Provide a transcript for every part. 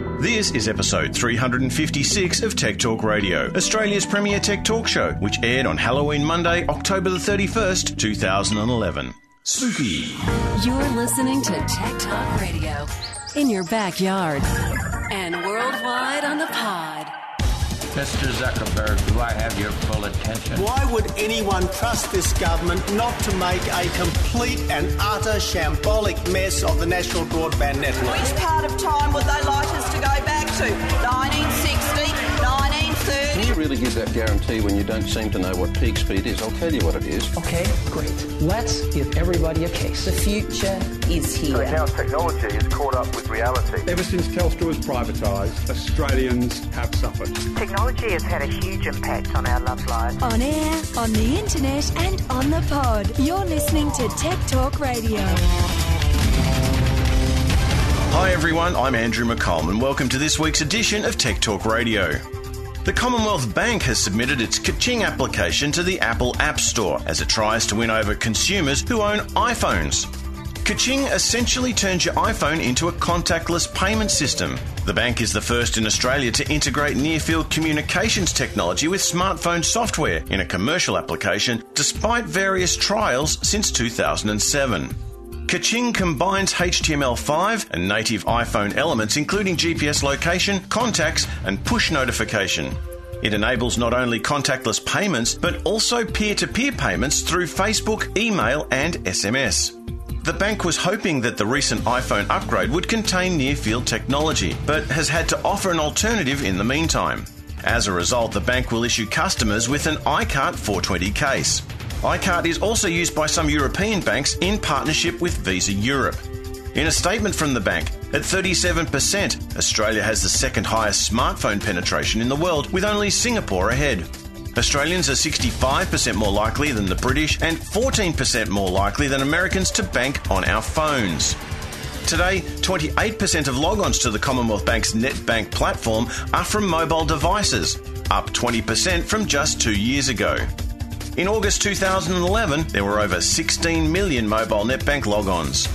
This is episode 356 of Tech Talk Radio, Australia's premier tech talk show, which aired on Halloween Monday, October the 31st, 2011. Spooky. You're listening to Tech Talk Radio in your backyard and worldwide on the pod. Mr. Zuckerberg, do I have your full attention? Why would anyone trust this government not to make a complete and utter shambolic mess of the National Broadband Network? Which part of time would they like us to go back to? 1960, 1930? Can you really give that guarantee when you don't seem to know what peak speed is? I'll tell you what it is. Okay, great. Let's give everybody a case. The future is here. So now technology is caught up with reality. Ever since Telstra was privatised, Australians have suffered. Technology has had a huge impact on our love lives. On air, on the internet and on the pod. You're listening to Tech Talk Radio. Hi everyone, I'm Andrew McCollum and welcome to this week's edition of Tech Talk Radio. The Commonwealth Bank has submitted its Kaching application to the Apple App Store as it tries to win over consumers who own iPhones. Kaching essentially turns your iPhone into a contactless payment system. The bank is the first in Australia to integrate near-field communications technology with smartphone software in a commercial application, despite various trials since 2007. Kaching combines HTML5 and native iPhone elements including GPS location, contacts and push notification. It enables not only contactless payments but also peer-to-peer payments through Facebook, email and SMS. The bank was hoping that the recent iPhone upgrade would contain near-field technology, but has had to offer an alternative in the meantime. As a result, the bank will issue customers with an iCard 420 case. iCard is also used by some European banks in partnership with Visa Europe. In a statement from the bank, at 37%, Australia has the second highest smartphone penetration in the world, with only Singapore ahead. Australians are 65% more likely than the British and 14% more likely than Americans to bank on our phones. Today, 28% of logons to the Commonwealth Bank's NetBank platform are from mobile devices, up 20% from just 2 years ago. In August 2011, there were over 16 million mobile NetBank logons.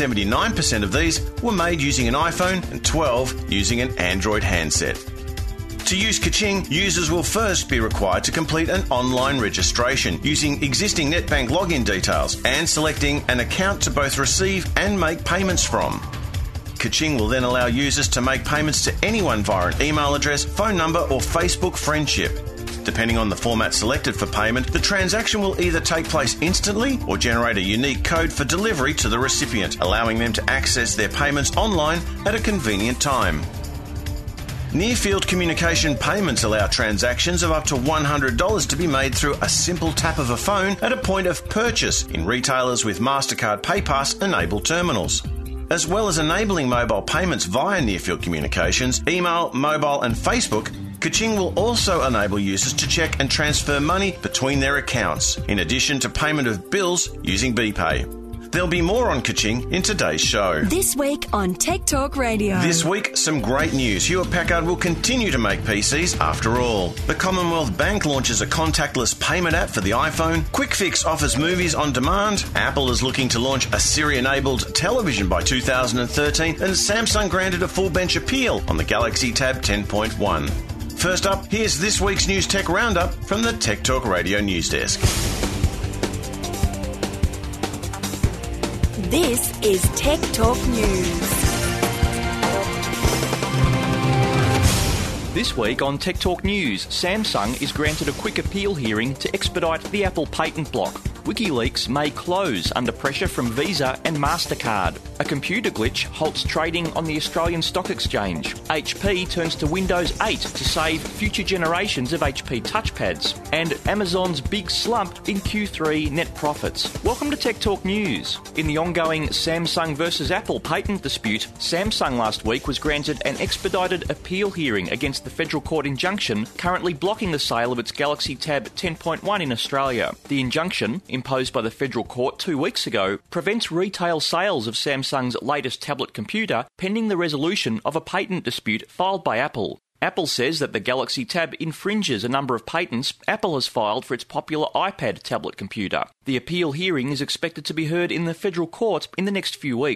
79% of these were made using an iPhone and 12 using an Android handset. To use Kaching, users will first be required to complete an online registration using existing NetBank login details and selecting an account to both receive and make payments from. Kaching will then allow users to make payments to anyone via an email address, phone number or Facebook friendship. Depending on the format selected for payment, the transaction will either take place instantly or generate a unique code for delivery to the recipient, allowing them to access their payments online at a convenient time. Near-field communication payments allow transactions of up to $100 to be made through a simple tap of a phone at a point of purchase in retailers with MasterCard PayPass-enabled terminals. As well as enabling mobile payments via near-field communications, email, mobile and Facebook, Kaching will also enable users to check and transfer money between their accounts, in addition to payment of bills using BPay. There'll be more on Kaching in today's show. This week on Tech Talk Radio. This week, some great news. Hewlett-Packard will continue to make PCs after all. The Commonwealth Bank launches a contactless payment app for the iPhone. QuickFix offers movies on demand. Apple is looking to launch a Siri-enabled television by 2013. And Samsung granted a full bench appeal on the Galaxy Tab 10.1. First up, here's this week's News Tech Roundup from the Tech Talk Radio News Desk. This is Tech Talk News. This week on Tech Talk News, Samsung is granted a quick appeal hearing to expedite the Apple patent block. WikiLeaks may close under pressure from Visa and MasterCard. A computer glitch halts trading on the Australian Stock Exchange. HP turns to Windows 8 to save future generations of HP touchpads. And Amazon's big slump in Q3 net profits. Welcome to Tech Talk News. In the ongoing Samsung versus Apple patent dispute, Samsung last week was granted an expedited appeal hearing against the federal court injunction currently blocking the sale of its Galaxy Tab 10.1 in Australia. The injunction, imposed by the federal court 2 weeks ago, prevents retail sales of Samsung's latest tablet computer pending the resolution of a patent dispute filed by Apple. Apple says that the Galaxy Tab infringes a number of patents Apple has filed for its popular iPad tablet computer. The appeal hearing is expected to be heard in the federal court in the next few weeks.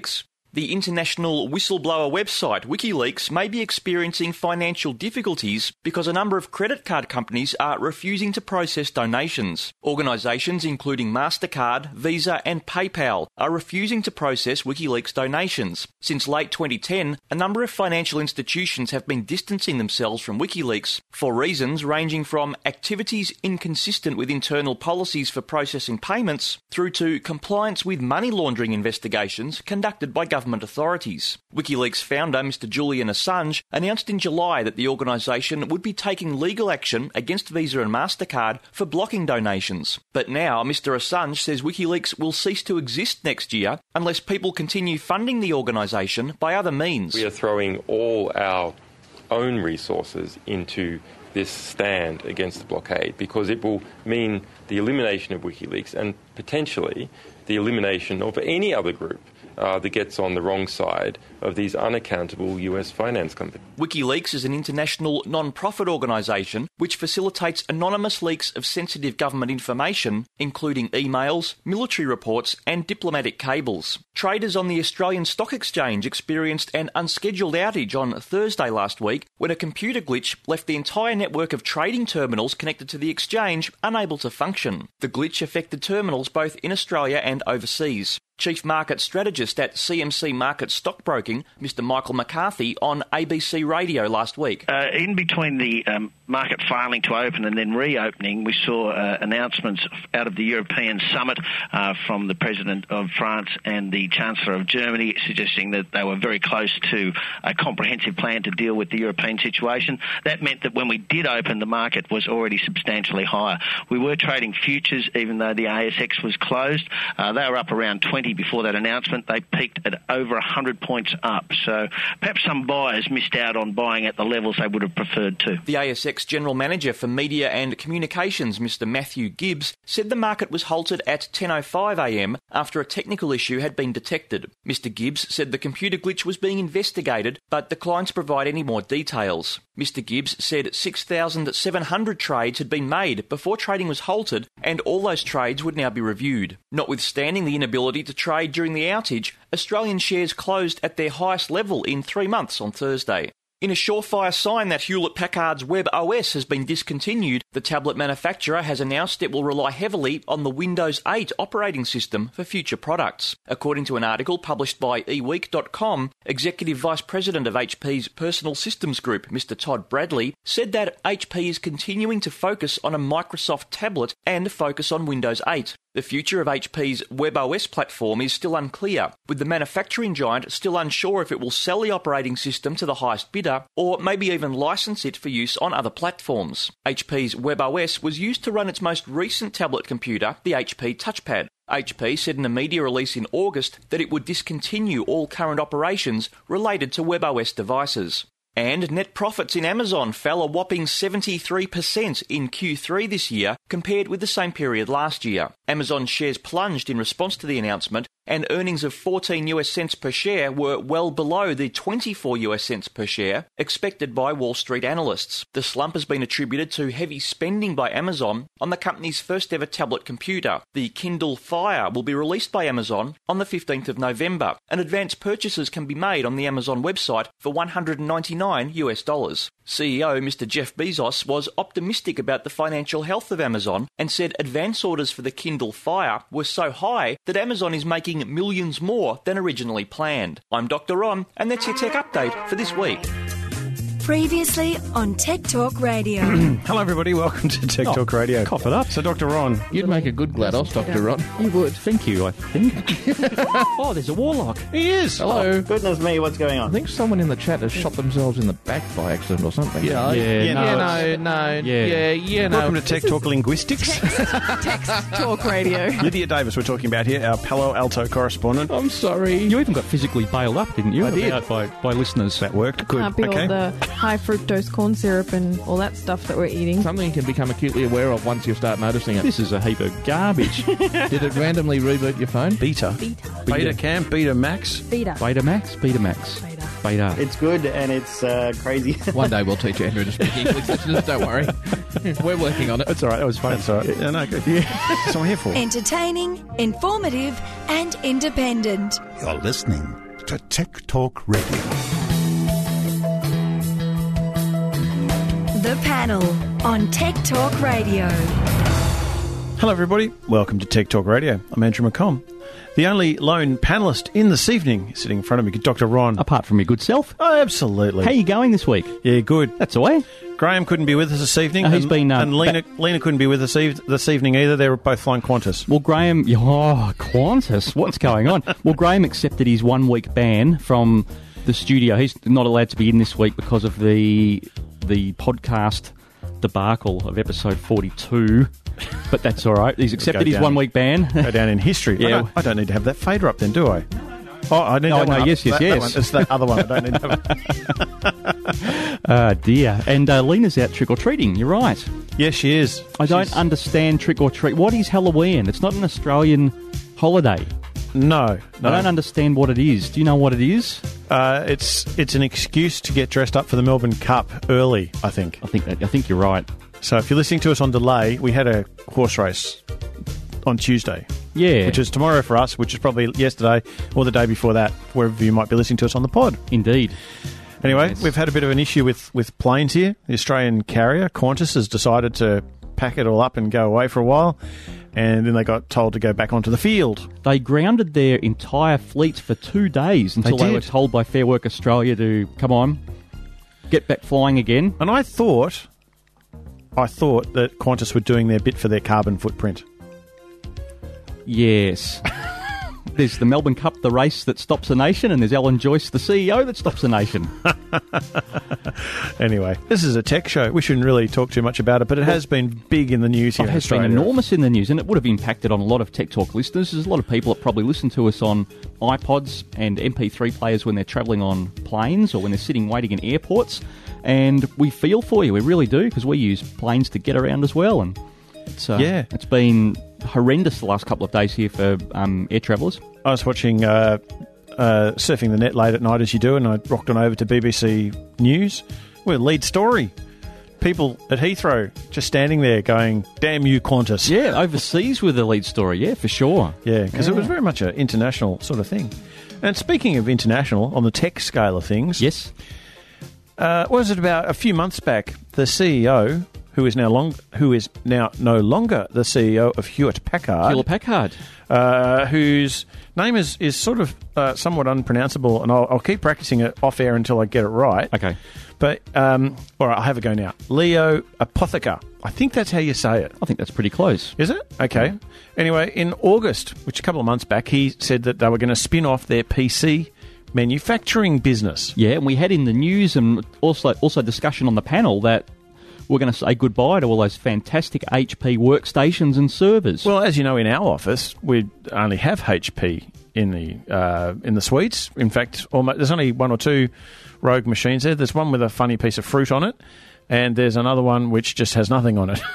The international whistleblower website WikiLeaks may be experiencing financial difficulties because a number of credit card companies are refusing to process donations. Organisations including MasterCard, Visa and PayPal are refusing to process WikiLeaks donations. Since late 2010, a number of financial institutions have been distancing themselves from WikiLeaks for reasons ranging from activities inconsistent with internal policies for processing payments through to compliance with money laundering investigations conducted by government authorities. WikiLeaks founder Mr. Julian Assange announced in July that the organisation would be taking legal action against Visa and MasterCard for blocking donations. But now Mr. Assange says WikiLeaks will cease to exist next year unless people continue funding the organisation by other means. We are throwing all our own resources into this stand against the blockade because it will mean the elimination of WikiLeaks and potentially the elimination of any other group that gets on the wrong side of these unaccountable US finance companies. WikiLeaks is an international non-profit organisation which facilitates anonymous leaks of sensitive government information, including emails, military reports and diplomatic cables. Traders on the Australian Stock Exchange experienced an unscheduled outage on Thursday last week when a computer glitch left the entire network of trading terminals connected to the exchange unable to function. The glitch affected terminals both in Australia and overseas. Chief Market Strategist at CMC Market Stockbroking, Mr. Michael McCarthy, on ABC Radio last week. In between the market failing to open and then reopening, we saw announcements out of the European Summit from the President of France and the Chancellor of Germany suggesting that they were very close to a comprehensive plan to deal with the European situation. That meant that when we did open, the market was already substantially higher. We were trading futures even though the ASX was closed. They were up around 20 before that announcement. They peaked at over 100 points up. So perhaps some buyers missed out on buying at the levels they would have preferred to. The ASX General Manager for Media and Communications, Mr. Matthew Gibbs, said the market was halted at 10:05am after a technical issue had been detected. Mr. Gibbs said the computer glitch was being investigated but declined to provide any more details. Mr. Gibbs said 6,700 trades had been made before trading was halted and all those trades would now be reviewed. Notwithstanding the inability to trade during the outage, Australian shares closed at their highest level in 3 months on Thursday. In a surefire sign that Hewlett-Packard's Web OS has been discontinued, the tablet manufacturer has announced it will rely heavily on the Windows 8 operating system for future products. According to an article published by eweek.com, Executive Vice President of HP's Personal Systems Group, Mr. Todd Bradley, said that HP is continuing to focus on a Microsoft tablet and focus on Windows 8. The future of HP's Web OS platform is still unclear, with the manufacturing giant still unsure if it will sell the operating system to the highest bidder or maybe even license it for use on other platforms. HP's Web OS was used to run its most recent tablet computer, the HP TouchPad. HP said in a media release in August that it would discontinue all current operations related to Web OS devices. And net profits in Amazon fell a whopping 73% in Q3 this year compared with the same period last year. Amazon shares plunged in response to the announcement, and earnings of 14 US cents per share were well below the 24 US cents per share expected by Wall Street analysts. The slump has been attributed to heavy spending by Amazon on the company's first ever tablet computer. The Kindle Fire will be released by Amazon on the 15th of November, and advanced purchases can be made on the Amazon website for $199 US. CEO Mr. Jeff Bezos was optimistic about the financial health of Amazon and said advance orders for the Kindle Fire were so high that Amazon is making millions more than originally planned. I'm Dr. Ron, and that's your tech update for this week. Previously on Tech Talk Radio. Hello everybody, welcome to Tech Talk Radio. Cough it up. So Dr. Ron. You'd make a good GLaDOS, Dr. Ron. You would. Thank you, I think. Oh, there's a warlock. He is. Hello. Oh, goodness me, what's going on? I think someone in the chat has shot themselves in the back by accident or something. No. Welcome to Tech Talk Linguistics. Text Talk Radio. Lydia Davis we're talking about here, our Palo Alto correspondent. I'm sorry. You even got physically bailed up, didn't you? I did. By listeners. That worked. Good. Can't be all the high fructose corn syrup and all that stuff that we're eating. Something you can become acutely aware of once you start noticing it. This is a heap of garbage. Did it randomly reboot your phone? Beta Cam, Beta Max. Beta Max. It's good and it's crazy. One day we'll teach Andrew to speak English. Just don't worry. We're working on it. That's all right. That was fun. It's all right. Yeah, no, good. That's what I'm here for. Entertaining, informative and independent. You're listening to Tech Talk Radio. The Panel on Tech Talk Radio. Hello, everybody. Welcome to Tech Talk Radio. I'm Andrew McComb. The only lone panellist in this evening sitting in front of me, Dr. Ron. Apart from your good self. Oh, absolutely. How are you going this week? Yeah, good. That's the way. Graham couldn't be with us this evening. He's been... and Lena couldn't be with us this evening either. They were both flying Qantas. Well, Graham... Oh, Qantas. What's going on? Well, Graham accepted his 1-week ban from the studio. He's not allowed to be in this week because of the podcast debacle of episode 42. But that's all right. He's accepted his 1-week ban. Go down in history. Yeah. I don't need to have that fader up then, do I? Oh, I need that one. No, yes. That one. It's that other one. I don't need to have it. Oh, dear. And Lena's out trick-or-treating. You're right. Yes, she is. I don't understand trick-or-treat. What is Halloween? It's not an Australian holiday. No. I don't understand what it is. Do you know what it is? It's an excuse to get dressed up for the Melbourne Cup early, I think. I think you're right. So if you're listening to us on delay, we had a horse race on Tuesday. Yeah. Which is tomorrow for us, which is probably yesterday or the day before that, wherever you might be listening to us on the pod. Indeed. Anyway, yes. We've had a bit of an issue with planes here. The Australian carrier, Qantas, has decided to pack it all up and go away for a while, and then they got told to go back onto the field. They grounded their entire fleet for 2 days until they were told by Fair Work Australia to, come on, get back flying again. And I thought that Qantas were doing their bit for their carbon footprint. Yes. There's the Melbourne Cup, the race that stops a nation, and there's Alan Joyce, the CEO that stops a nation. Anyway, this is a tech show. We shouldn't really talk too much about it, but it has been big in the news here in Australia. It has been enormous in the news, and it would have impacted on a lot of Tech Talk listeners. There's a lot of people that probably listen to us on iPods and MP3 players when they're travelling on planes or when they're sitting waiting in airports, and we feel for you. We really do, because we use planes to get around as well, and it's been horrendous the last couple of days here for air travellers. I was watching Surfing the Net late at night, as you do, and I rocked on over to BBC News. We're lead story. People at Heathrow just standing there going, damn you, Qantas. Yeah, overseas with the lead story, yeah, for sure. Yeah, because it was very much an international sort of thing. And speaking of international, on the tech scale of things... Yes. Was it about a few months back, the CEO... who is now no longer the CEO of Hewlett-Packard. Hewlett-Packard. Whose name is sort of somewhat unpronounceable, and I'll keep practicing it off-air until I get it right. Okay. But, all right, I'll have a go now. Leo Apotheker. I think that's how you say it. I think that's pretty close. Is it? Okay. Yeah. Anyway, in August, which a couple of months back, he said that they were going to spin off their PC manufacturing business. Yeah, and we had in the news and also discussion on the panel that we're going to say goodbye to all those fantastic HP workstations and servers. Well, as you know, in our office, we only have HP in the suites. In fact, there's only one or two rogue machines there. There's one with a funny piece of fruit on it, and there's another one which just has nothing on it.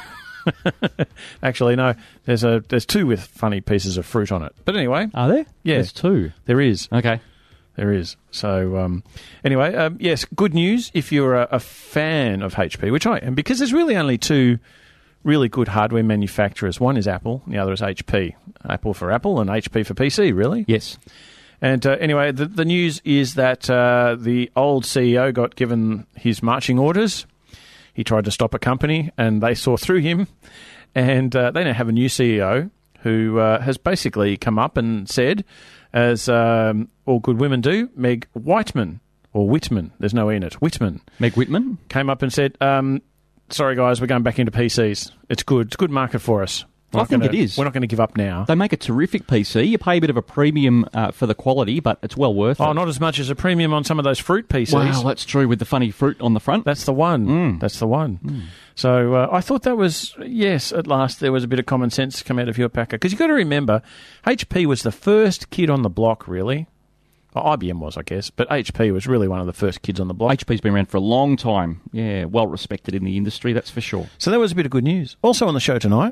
Actually, no. There's two with funny pieces of fruit on it. But anyway, are there? Yeah, there's two. There is. Okay. There is. So, anyway, yes, good news if you're a fan of HP, which I am, because there's really only two really good hardware manufacturers. One is Apple, and the other is HP. Apple for Apple and HP for PC, really. Yes. And anyway, the news is that the old CEO got given his marching orders. He tried to stop a company, and they saw through him. And they now have a new CEO who has basically come up and said, as all good women do, Meg Whitman, or Whitman, there's no E in it, Whitman. Meg Whitman? Came up and said, sorry guys, we're going back into PCs. It's good. It's a good market for us. I think it is. We're not going to give up now. They make a terrific PC. You pay a bit of a premium for the quality, but it's well worth it. Oh, not as much as a premium on some of those fruit PCs. Wow, that's true, with the funny fruit on the front. That's the one. That's the one. So I thought that was, yes, at last there was a bit of common sense come out of Hewlett-Packard. Because you've got to remember, HP was the first kid on the block, really. Well, IBM was, I guess, but HP was really one of the first kids on the block. HP's been around for a long time. Yeah, well respected in the industry, that's for sure. So that was a bit of good news. Also on the show tonight,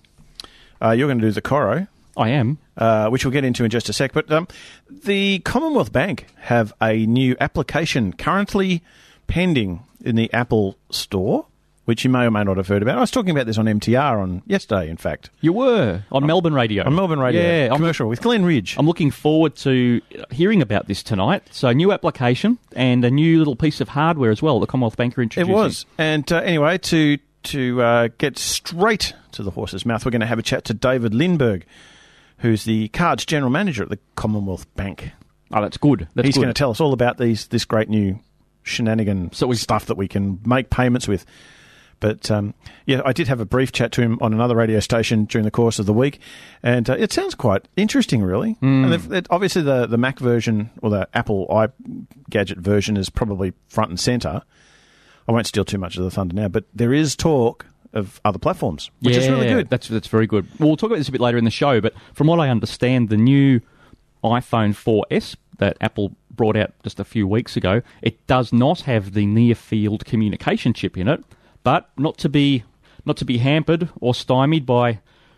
you're going to do the Coro. I am. Which we'll get into in just a sec. But the Commonwealth Bank have a new application currently pending in the Apple Store. which you may or may not have heard about. I was talking about this on MTR on yesterday, in fact. You were on Melbourne Radio. On Melbourne Radio, yeah, commercial with Glen Ridge. I'm looking forward to hearing about this tonight. So a new application and a new little piece of hardware as well, the Commonwealth Bank are introducing. It was. And anyway, to get straight to the horse's mouth, we're going to have a chat to David Lindbergh, who's the cards general manager at the Commonwealth Bank. Oh, that's good. He's going to tell us all about this great new shenanigan stuff that we can make payments with. But, I did have a brief chat to him on another radio station during the course of the week, and it sounds quite interesting, really. And obviously the Mac version, or the Apple iGadget version, is probably front and centre. I won't steal too much of the thunder now, but there is talk of other platforms, which is really good. That's very good. We'll talk about this a bit later in the show, but from what I understand, the new iPhone 4S that Apple brought out just a few weeks ago, it does not have the near-field communication chip in it, but not to be hampered or stymied by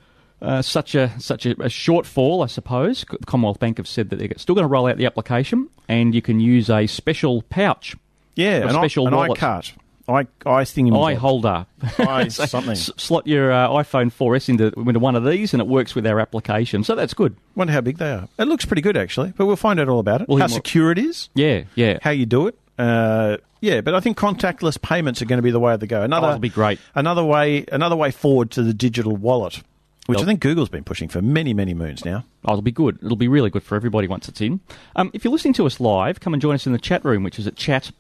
such a shortfall, I suppose. The Commonwealth Bank have said that they're still going to roll out the application, and you can use a special pouch. Yeah, a special wallet. iCart. Eye holder. So something. Slot your iPhone 4S into one of these, and it works with our application. So that's good. Wonder how big they are. It looks pretty good, actually, but we'll find out all about it. How secure it is. Yeah. How you do it. But I think contactless payments are going to be the way to go. That'll be great. Another way forward to the digital wallet, which I think Google's been pushing for many, many moons now. Oh, it'll be good. It'll be really good for everybody once it's in. If you're listening to us live, come and join us in the chat room, which is at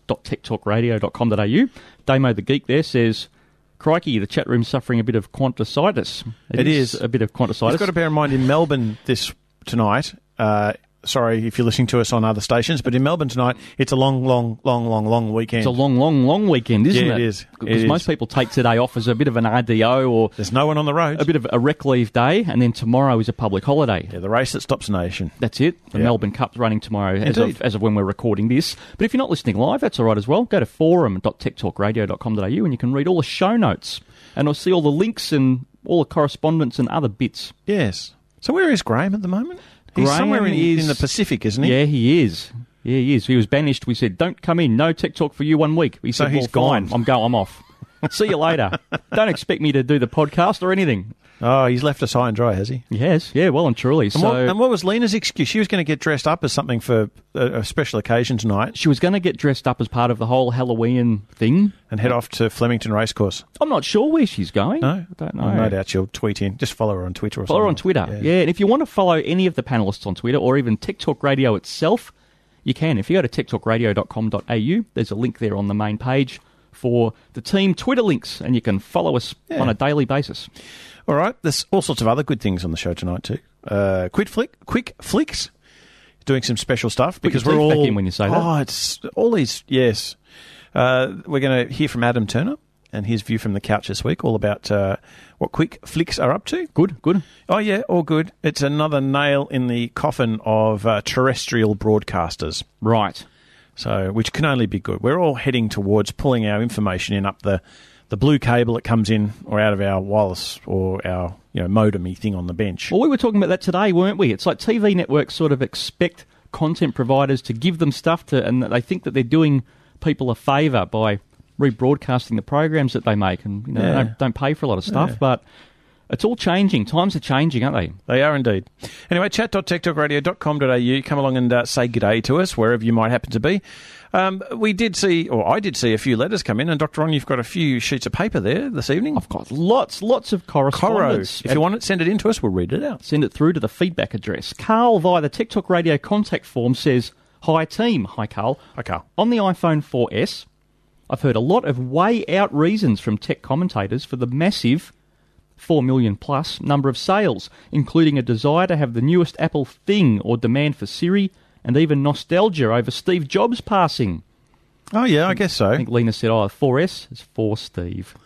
chat.techtalkradio.com.au. Damo the Geek there says, crikey, the chat room's suffering a bit of quanticitis. It is a bit of quanticitis. You've got to bear in mind, in Melbourne tonight, sorry if you're listening to us on other stations, but in Melbourne tonight, it's a long weekend. It's a long weekend, isn't it? Yeah, it is. Because most people take today off as a bit of an RDO or... There's no one on the road. A bit of a rec leave day, and then tomorrow is a public holiday. Yeah, the race that stops a nation. That's it. The Melbourne Cup's running tomorrow as of when we're recording this. But if you're not listening live, that's all right as well. Go to forum.techtalkradio.com.au and you can read all the show notes. And you'll see all the links and all the correspondence and other bits. Yes. So where is Graham at the moment? He's somewhere in the Pacific, isn't he? Yeah, he is. Yeah, he is. He was banished. We said, don't come in. No Tech Talk for you 1 week. He said, he's gone. Fine. I'm off. See you later. Don't expect me to do the podcast or anything. Oh, he's left us high and dry, has he? Yes. Yeah, well and truly. And what was Lena's excuse? She was going to get dressed up as something for a special occasion tonight. She was going to get dressed up as part of the whole Halloween thing. And head off to Flemington Racecourse. I'm not sure where she's going. No? I don't know. No doubt she'll tweet in. Just follow her on Twitter or something. Follow her on Twitter, yeah. And if you want to follow any of the panellists on Twitter or even Tech Talk Radio itself, you can. If you go to techtalkradio.com.au, there's a link there on the main page for the team Twitter links, and you can follow us on a daily basis. All right, there's all sorts of other good things on the show tonight too. Quick Flicks, doing some special stuff because we're all back in when you say that. Oh, it's all these. Yes, we're going to hear from Adam Turner and his view from the couch this week, all about what Quick Flicks are up to. Good. Oh yeah, all good. It's another nail in the coffin of terrestrial broadcasters. Right. So, which can only be good. We're all heading towards pulling our information in up the blue cable that comes in or out of our wireless or our modem-y thing on the bench. Well, we were talking about that today, weren't we? It's like TV networks sort of expect content providers to give them stuff and they think that they're doing people a favour by rebroadcasting the programs that they make and don't pay for a lot of stuff, but it's all changing. Times are changing, aren't they? They are indeed. Anyway, chat.techtalkradio.com.au. Come along and say g'day to us, wherever you might happen to be. I did see a few letters come in, and Dr. Ron, you've got a few sheets of paper there this evening. I've got lots of correspondence. If you want it, send it in to us. We'll read it out. Send it through to the feedback address. Carl, via the Tech Talk Radio contact form, says, Hi, team. Hi, Carl. Hi, Carl. On the iPhone 4S, I've heard a lot of way-out reasons from tech commentators for the massive 4 million plus number of sales, including a desire to have the newest Apple thing or demand for Siri, and even nostalgia over Steve Jobs passing. Oh, yeah, I guess so. I think Lena said, 4S is for Steve.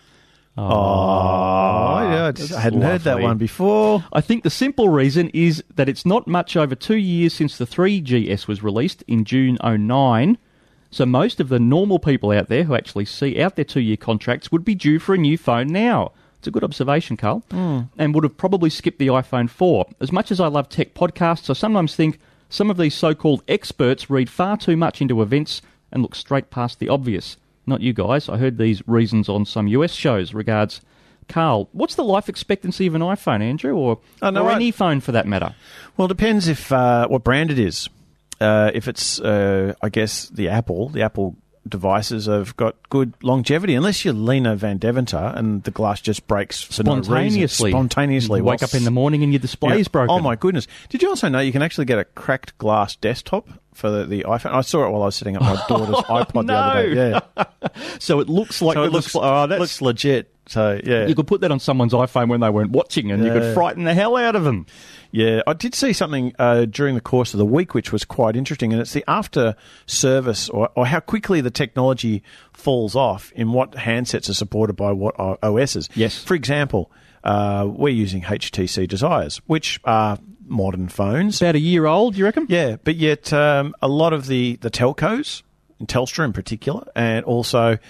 I hadn't heard that one before. I think the simple reason is that it's not much over 2 years since the 3GS was released in June 2009, so most of the normal people out there who actually see out their 2-year contracts would be due for a new phone now. It's a good observation, Carl. And would have probably skipped the iPhone 4. As much as I love tech podcasts, I sometimes think some of these so-called experts read far too much into events and look straight past the obvious. not you guys. I heard these reasons on some US shows. Regards, Carl. What's the life expectancy of an iPhone, Andrew, or any phone for that matter? Well, it depends if what brand it is. If it's, I guess, the Apple devices have got good longevity, unless you're Lena Van Deventer and the glass just breaks for spontaneously. No reason. Spontaneously. You wake up in the morning and your display's broken. Oh, my goodness. Did you also know you can actually get a cracked glass desktop for the iPhone? I saw it while I was setting up my daughter's iPod the other day. Yeah. So it looks like... looks legit. So, yeah. You could put that on someone's iPhone when they weren't watching and you could frighten the hell out of them. Yeah, I did see something during the course of the week which was quite interesting, and it's the after service or how quickly the technology falls off in what handsets are supported by what OSs. Yes. For example, we're using HTC Desires, which are modern phones. About a year old, you reckon? Yeah, but yet a lot of the telcos, and Telstra in particular, and also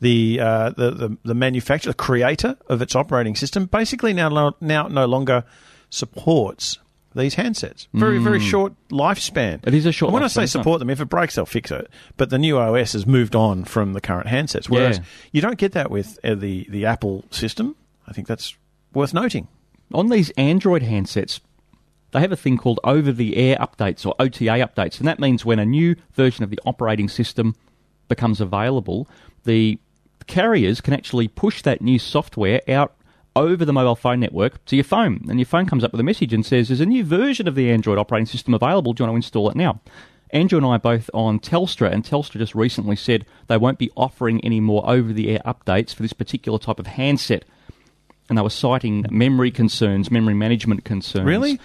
the manufacturer, the creator of its operating system, basically now no longer supports these handsets. Very short lifespan. It is a short lifespan. When I say support them, if it breaks, they'll fix it. But the new OS has moved on from the current handsets. Whereas you don't get that with the Apple system. I think that's worth noting. On these Android handsets, they have a thing called over-the-air updates or OTA updates. And that means when a new version of the operating system becomes available, the carriers can actually push that new software out over the mobile phone network to your phone. And your phone comes up with a message and says, there's a new version of the Android operating system available. Do you want to install it now? Andrew and I are both on Telstra, and Telstra just recently said they won't be offering any more over-the-air updates for this particular type of handset. And they were citing memory concerns, memory management concerns. Really?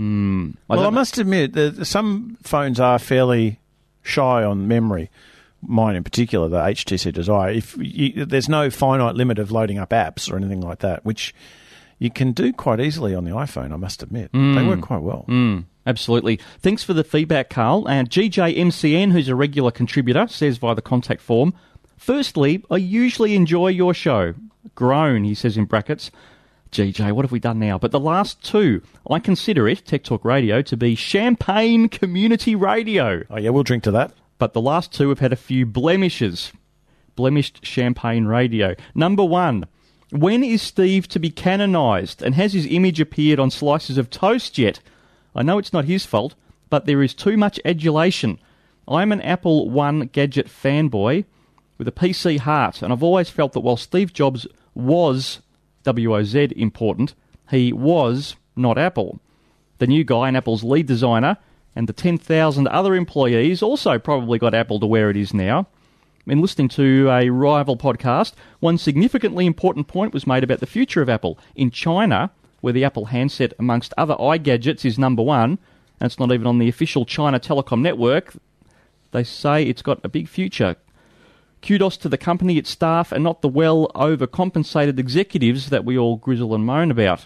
I must admit, some phones are fairly shy on memory. Mine in particular, the HTC Desire. There's no finite limit of loading up apps or anything like that, which you can do quite easily on the iPhone, I must admit. They work quite well. Absolutely. Thanks for the feedback, Carl. And GJMCN, who's a regular contributor, says via the contact form, firstly, I usually enjoy your show. Groan, he says in brackets. GJ, what have we done now? But the last two, I consider it, Tech Talk Radio, to be champagne community radio. Oh, yeah, we'll drink to that. But the last two have had a few blemishes. Blemished champagne radio. Number one, when is Steve to be canonised? And has his image appeared on slices of toast yet? I know it's not his fault, but there is too much adulation. I'm an Apple One gadget fanboy with a PC heart, and I've always felt that while Steve Jobs was, W-O-Z, important, he was not Apple. The new guy and Apple's lead designer and the 10,000 other employees also probably got Apple to where it is now. In listening to a rival podcast, one significantly important point was made about the future of Apple. In China, where the Apple handset, amongst other iGadgets, is number one, and it's not even on the official China Telecom network, they say it's got a big future. Kudos to the company, its staff, and not the well-overcompensated executives that we all grizzle and moan about.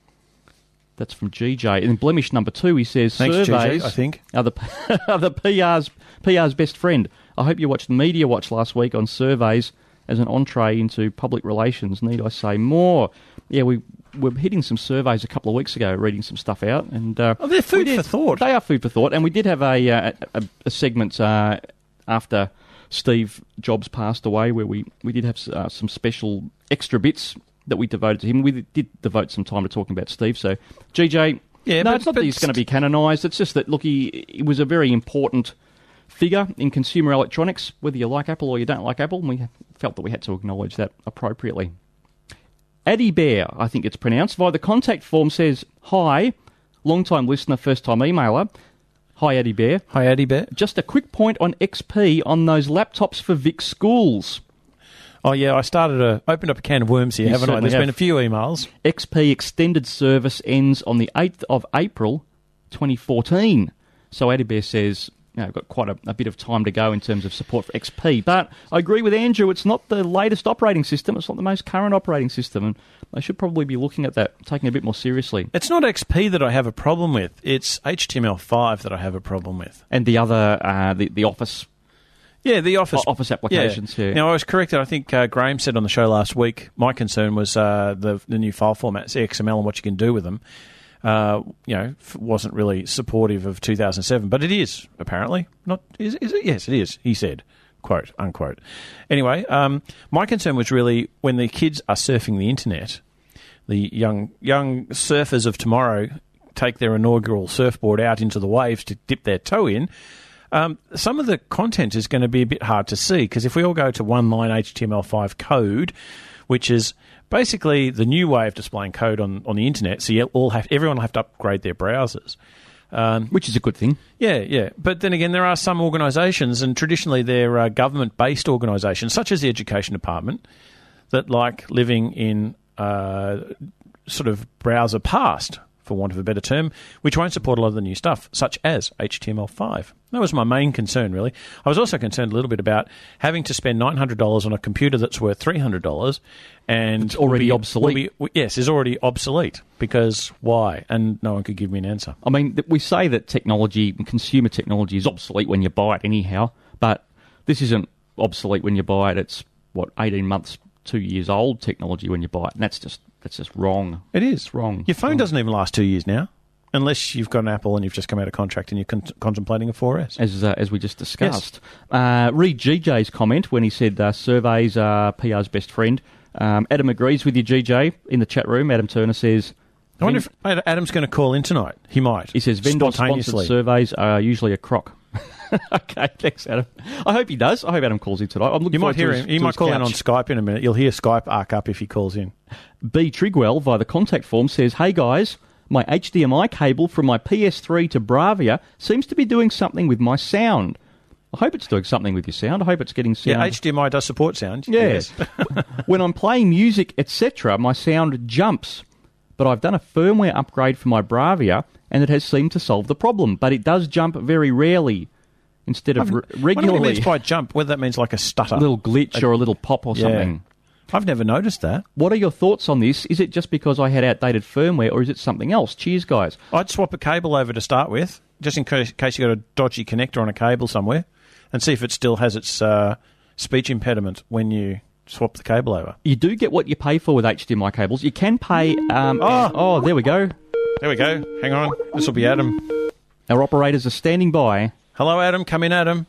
That's from GJ. In blemish number two, he says, thanks, surveys GJ, I think. Are the PR's best friend. I hope you watched the Media Watch last week on surveys as an entree into public relations. Need I say more? Yeah, we were hitting some surveys a couple of weeks ago, reading some stuff out. And they're food for thought. They are food for thought. And we did have a segment after Steve Jobs passed away where we did have some special extra bits that we devoted to him. We did devote some time to talking about Steve. So, GJ, it's not that he's going to be canonised. It's just that, look, he was a very important figure in consumer electronics, whether you like Apple or you don't like Apple, and we felt that we had to acknowledge that appropriately. Addy Bear, I think it's pronounced, via the contact form says, hi, long-time listener, first-time emailer. Hi, Addy Bear. Hi, Addy Bear. Just a quick point on XP on those laptops for Vic schools. Oh, yeah, I opened up a can of worms here, haven't I? There's been a few emails. XP extended service ends on the 8th of April, 2014. So Addy Bear says, we've got quite a bit of time to go in terms of support for XP. But I agree with Andrew, it's not the latest operating system, it's not the most current operating system, and they should probably be looking at that, taking it a bit more seriously. It's not XP that I have a problem with, it's HTML5 that I have a problem with. And the other, the Office... Yeah, the Office applications. Yeah. Now, I was corrected. I think Graham said on the show last week, my concern was the new file formats, XML, and what you can do with them. Wasn't really supportive of 2007, but it is, apparently. Not is it? Yes, it is, he said. quote unquote. Anyway, my concern was really when the kids are surfing the internet, the young surfers of tomorrow take their inaugural surfboard out into the waves to dip their toe in. Some of the content is going to be a bit hard to see because if we all go to one-line HTML5 code, which is basically the new way of displaying code on the internet, so everyone will have to upgrade their browsers. Which is a good thing. Yeah. But then again, there are some organisations, and traditionally they're government-based organisations, such as the Education Department, that like living in sort of browser past, for want of a better term, which won't support a lot of the new stuff, such as HTML5. That was my main concern, really. I was also concerned a little bit about having to spend $900 on a computer that's worth $300 and it's already obsolete. Yes, is already obsolete. Because why? And no one could give me an answer. I mean, we say that consumer technology is obsolete when you buy it anyhow, but this isn't obsolete when you buy it. It's, 18 months, 2 years old technology when you buy it, and that's just wrong. It is. It's wrong. Your phone doesn't even last 2 years now, unless you've got an Apple and you've just come out of contract and you're contemplating a 4S. As we just discussed. Yes. Read GJ's comment when he said surveys are PR's best friend. Adam agrees with you, GJ, in the chat room. Adam Turner says... I wonder if Adam's going to call in tonight. He might. He says vendor-sponsored surveys are usually a crock. Okay, thanks, Adam. I hope he does. I hope Adam calls in tonight. I'm looking forward to his, he might call couch. in on Skype in a minute. You'll hear Skype arc up if he calls in. B. Trigwell, via the contact form, says, "Hey guys, my HDMI cable from my PS3 to Bravia seems to be doing something with my sound." I hope it's doing something with your sound. I hope it's getting sound. Yeah, HDMI does support sound. Yes. When I'm playing music, etc., my sound jumps. But I've done a firmware upgrade for my Bravia, and it has seemed to solve the problem. But it does jump very rarely, instead of regularly. What means by jump? Whether that means like a stutter, a little glitch, or a little pop or something. I've never noticed that. What are your thoughts on this? Is it just because I had outdated firmware, or is it something else? Cheers, guys. I'd swap a cable over to start with, just in case you got a dodgy connector on a cable somewhere, and see if it still has its speech impediment when you swap the cable over. You do get what you pay for with HDMI cables. You can pay... there we go. There we go. Hang on. This will be Adam. Our operators are standing by. Hello, Adam. Come in, Adam.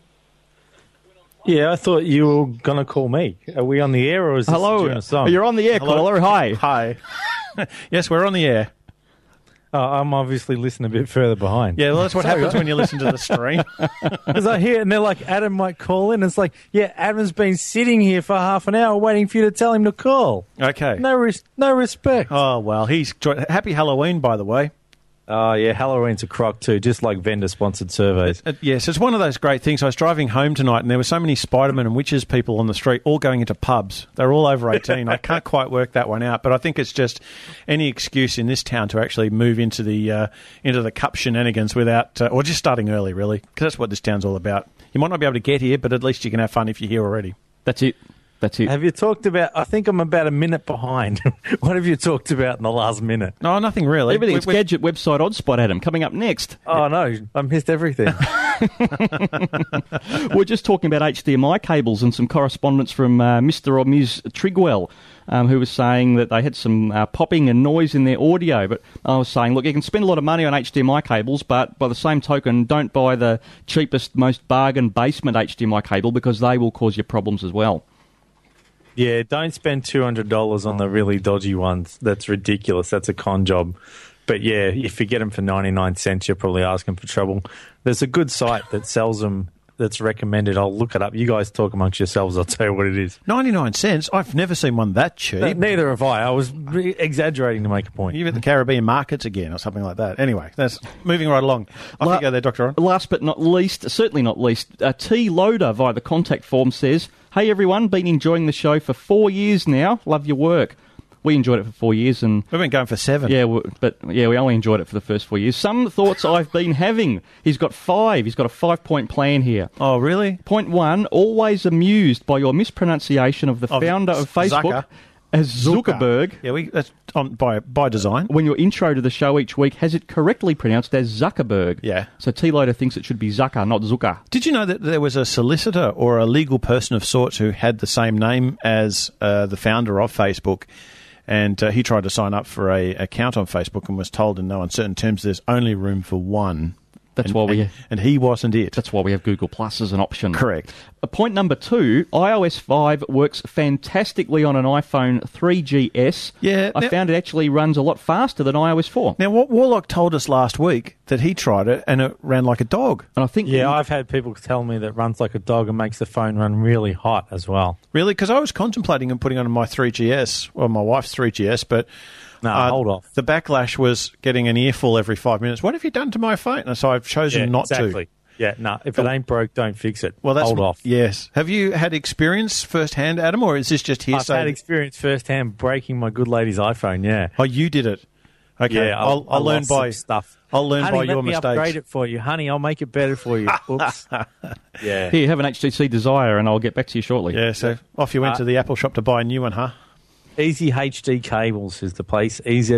Yeah, I thought you were going to call me. Are we on the air, or is this during a song? You're on the air, caller. Hi. Hi. Yes, we're on the air. I'm obviously listening a bit further behind. Yeah, well, that's what happens when you listen to the stream. Because I hear it and they're like, Adam might call in. It's like, yeah, Adam's been sitting here for half an hour waiting for you to tell him to call. Okay. No respect. Oh, well, happy Halloween, by the way. Oh, yeah, Halloween's a crock too, just like vendor-sponsored surveys. Yes, it's one of those great things. I was driving home tonight and there were so many Spider-Man and Witches people on the street all going into pubs. They're all over 18. I can't quite work that one out, but I think it's just any excuse in this town to actually move into the cup shenanigans without... or just starting early, really, because that's what this town's all about. You might not be able to get here, but at least you can have fun if you're here already. That's it. Have you talked about... I think I'm about a minute behind. What have you talked about in the last minute? No, nothing really. Everything's Gadget website Oddspot, Adam, coming up next. Oh, no. I missed everything. We're just talking about HDMI cables and some correspondence from Mr. or Ms. Trigwell, who was saying that they had some popping and noise in their audio. But I was saying, look, you can spend a lot of money on HDMI cables, but by the same token, don't buy the cheapest, most bargain basement HDMI cable because they will cause you problems as well. Yeah, don't spend $200 on the really dodgy ones. That's ridiculous. That's a con job. But yeah, if you get them for 99 cents, you're probably asking for trouble. There's a good site that sells them that's recommended. I'll look it up. You guys talk amongst yourselves. I'll tell you what it is. 99 cents? I've never seen one that cheap. Neither have I. I was exaggerating to make a point. You're at the Caribbean markets again or something like that. Anyway, that's moving right along. Off you go there, Dr. Ron. Last but not least, certainly not least, T. Loader via the contact form says, "Hey everyone, been enjoying the show for 4 years now. Love your work." We enjoyed it for 4 years, and we've been going for 7. Yeah, we only enjoyed it for the first 4 years. Some thoughts I've been having. He's got 5. He's got a 5-point plan here. Oh, really? Point 1: always amused by your mispronunciation of the founder of Facebook as Zuckerberg. Yeah, that's by design. When your intro to the show each week has it correctly pronounced as Zuckerberg. Yeah. So T-Loader thinks it should be Zucker, not Zucker. Did you know that there was a solicitor or a legal person of sorts who had the same name as the founder of Facebook? And he tried to sign up for an account on Facebook and was told in no uncertain terms there's only room for one. And he wasn't it. That's why we have Google Plus as an option. Correct. Point number 2, iOS 5 works fantastically on an iPhone 3GS. Yeah, I found it actually runs a lot faster than iOS 4. Now, what Warlock told us last week, that he tried it and it ran like a dog. And I think I've had people tell me that it runs like a dog and makes the phone run really hot as well. Really? Because I was contemplating on putting it on my 3GS, or my wife's 3GS, but... No, hold off. The backlash was getting an earful every 5 minutes. What have you done to my phone? And so I've chosen not to. Yeah, no. If it ain't broke, don't fix it. Well, hold off. Yes. Have you had experience firsthand, Adam, or is this just hearsay? I've had experience firsthand breaking my good lady's iPhone. Yeah. Oh, you did it. Okay. Yeah, I'll learn by stuff. I'll learn Honey, by your let me mistakes. Upgrade it for you, honey. I'll make it better for you. Oops. Yeah. Here, have an HTC Desire, and I'll get back to you shortly. Yeah. So off you went to the Apple shop to buy a new one, huh? Easy HD Cables is the place.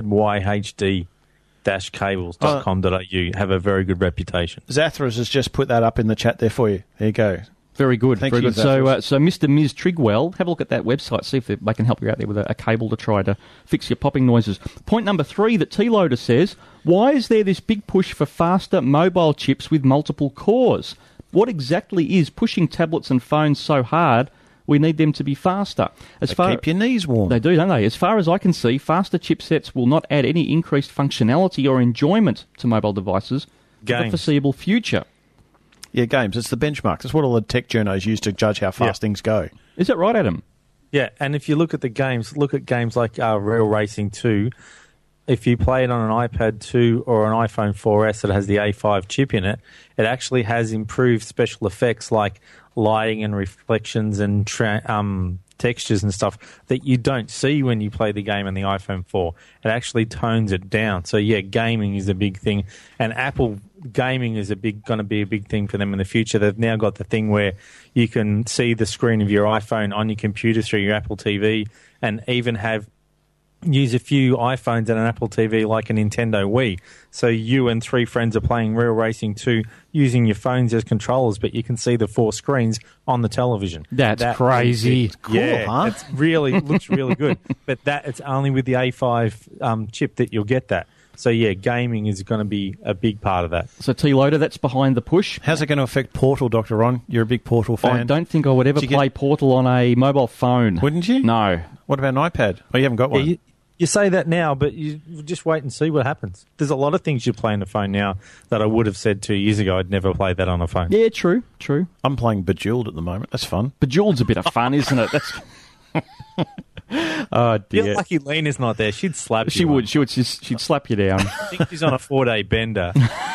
EZYHD-cables.com.au have a very good reputation. Zathras has just put that up in the chat there for you. There you go. Very good. Thank very you, good. So Mr. Ms. Trigwell, have a look at that website, see if they can help you out there with a cable to try to fix your popping noises. Point number 3 that T-Loader says, why is there this big push for faster mobile chips with multiple cores? What exactly is pushing tablets and phones so hard? We need them to be faster. Keep your knees warm. They do, don't they? As far as I can see, faster chipsets will not add any increased functionality or enjoyment to mobile devices for the foreseeable future. Yeah, games. It's the benchmark. That's what all the tech journos use to judge how fast things go. Is that right, Adam? Yeah, and if you look at the games, look at games like Real Racing 2. If you play it on an iPad 2 or an iPhone 4S that has the A5 chip in it, it actually has improved special effects like lighting and reflections and textures and stuff that you don't see when you play the game on the iPhone 4. It actually tones it down. So, yeah, gaming is a big thing. And Apple gaming is going to be a big thing for them in the future. They've now got the thing where you can see the screen of your iPhone on your computer through your Apple TV and even use a few iPhones and an Apple TV like a Nintendo Wii. So you and 3 friends are playing Real Racing 2 using your phones as controllers, but you can see the 4 screens on the television. That's crazy. Cool, yeah, huh? It's really looks really good. But it's only with the A5 chip that you'll get that. So, yeah, gaming is going to be a big part of that. So, T-Loader, that's behind the push. How's it going to affect Portal, Dr. Ron? You're a big Portal fan. I don't think I would ever play Portal on a mobile phone. Wouldn't you? No. What about an iPad? Oh, you haven't got one. Yeah, you say that now, but you just wait and see what happens. There's a lot of things you play on the phone now that I would have said 2 years ago I'd never play that on a phone. Yeah, true. I'm playing Bejeweled at the moment. That's fun. Bejeweled's a bit of fun, isn't it? That's... Oh, dear. You're lucky Lena's not there. She'd slap you. She'd slap you down. I think she's on a 4-day bender.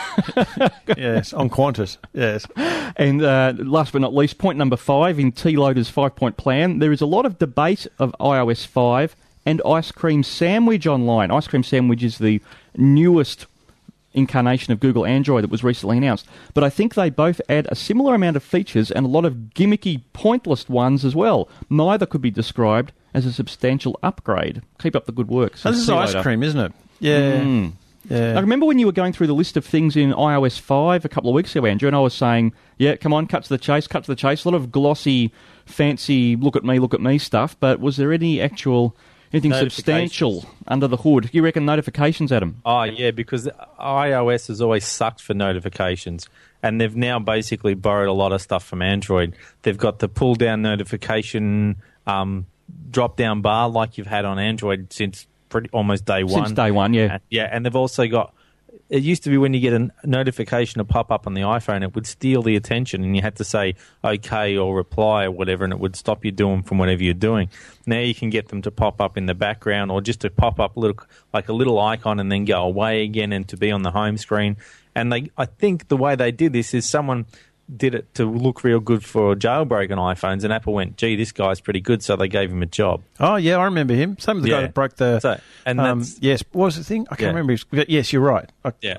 Yes, on Qantas. Yes. And last but not least, point number 5 in T-Loader's 5-point plan, there is a lot of debate of iOS 5 and Ice Cream Sandwich online. Ice Cream Sandwich is the newest incarnation of Google Android that was recently announced. But I think they both add a similar amount of features and a lot of gimmicky, pointless ones as well. Neither could be described as a substantial upgrade. Keep up the good work. This is ice cream, isn't it? Yeah. Yeah. I remember when you were going through the list of things in iOS 5 a couple of weeks ago, Andrew, and I was saying, yeah, come on, cut to the chase. A lot of glossy, fancy, look at me stuff, but was there anything substantial under the hood? You reckon notifications, Adam? Oh, yeah, because iOS has always sucked for notifications, and they've now basically borrowed a lot of stuff from Android. They've got the pull-down notification drop-down bar like you've had on Android since almost day one. Since day one, yeah. And they've also got... It used to be when you get a notification to pop up on the iPhone, it would steal the attention and you had to say OK or reply or whatever, and it would stop you doing from whatever you're doing. Now you can get them to pop up in the background or just to pop up like a little icon and then go away again and to be on the home screen. And I think the way they did this is someone did it to look real good for jailbroken iPhones, and Apple went, gee, this guy's pretty good, so they gave him a job. Oh, yeah, I remember him. Same with the guy that broke the... So, and yes, what was the thing? I can't remember. Yes, you're right.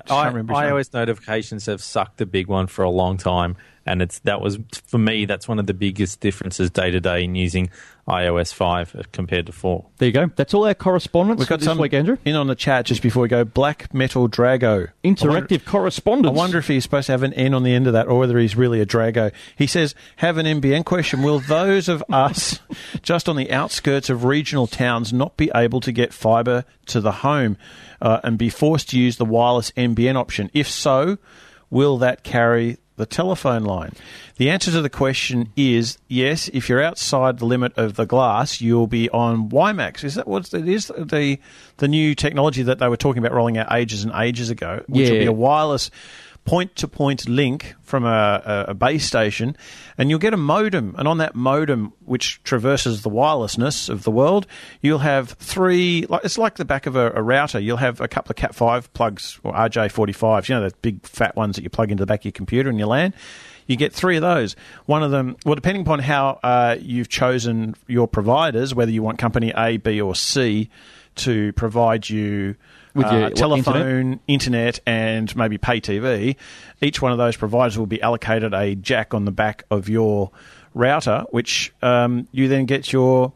iOS notifications have sucked the big one for a long time, and for me, that's one of the biggest differences day-to-day in using iOS 5 compared to 4. There you go. That's all our correspondence We've got this week, Andrew. In on the chat just before we go, Black Metal Drago. Interactive correspondence. I wonder if he's supposed to have an N on the end of that or whether he's really a Drago. He says, have an NBN question. Will those of us just on the outskirts of regional towns not be able to get fibre to the home and be forced to use the wireless NBN option? If so, will that carry the telephone line. The answer to the question is yes. If you're outside the limit of the glass, you'll be on WiMAX. Is that what it is? The new technology that they were talking about rolling out ages and ages ago, which will be a wireless point-to-point link from a base station, and you'll get a modem. And on that modem, which traverses the wirelessness of the world, you'll have three. It's like the back of a router. You'll have a couple of Cat5 plugs or RJ45s. You know, the big fat ones that you plug into the back of your computer in your LAN. You get three of those. One of them, well, depending upon how you've chosen your providers, whether you want company A, B, or C to provide you with your telephone, internet, and maybe pay TV, each one of those providers will be allocated a jack on the back of your router, which you then get your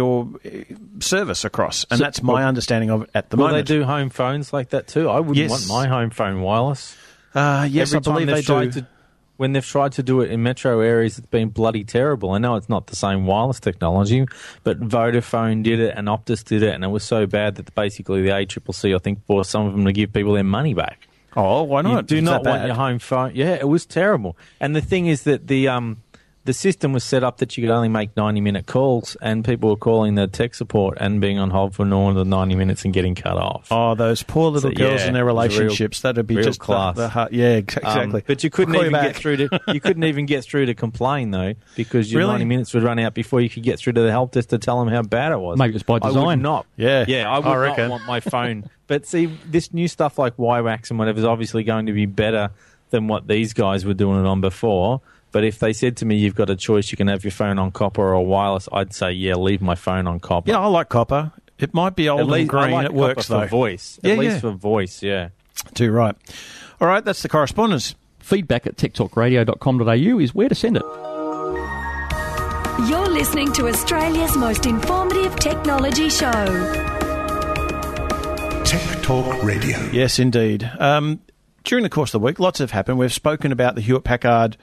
service across. And that's my understanding of it at the moment. Will they do home phones like that too? I wouldn't want my home phone wireless. Yes, I believe they do. When they've tried to do it in metro areas, it's been bloody terrible. I know it's not the same wireless technology, but Vodafone did it and Optus did it, and it was so bad that basically the ACCC, I think, forced some of them to give people their money back. Oh, why not? You do not want your home phone. Yeah, it was terrible. And the thing is that the system was set up that you could only make 90-minute calls, and people were calling the tech support and being on hold for more than 90 minutes and getting cut off. Oh, those poor little girls and their relationships. That'd be just class. Exactly. But you couldn't even get through to you couldn't even get through to complain though, because your 90 minutes would run out before you could get through to the help desk to tell them how bad it was. Maybe it was by design. I would not. Yeah, I would not want my phone. But see, this new stuff like WiMAX and whatever is obviously going to be better than what these guys were doing it on before. But if they said to me, you've got a choice, you can have your phone on copper or wireless, I'd say, yeah, leave my phone on copper. Yeah, I like copper. It might be old and green. It works, though. For voice. At least for voice, yeah. Too right. All right, that's the correspondence. Feedback at techtalkradio.com.au is where to send it. You're listening to Australia's most informative technology show. Tech Talk Radio. Yes, indeed. During the course of the week, lots have happened. We've spoken about the Hewlett-Packard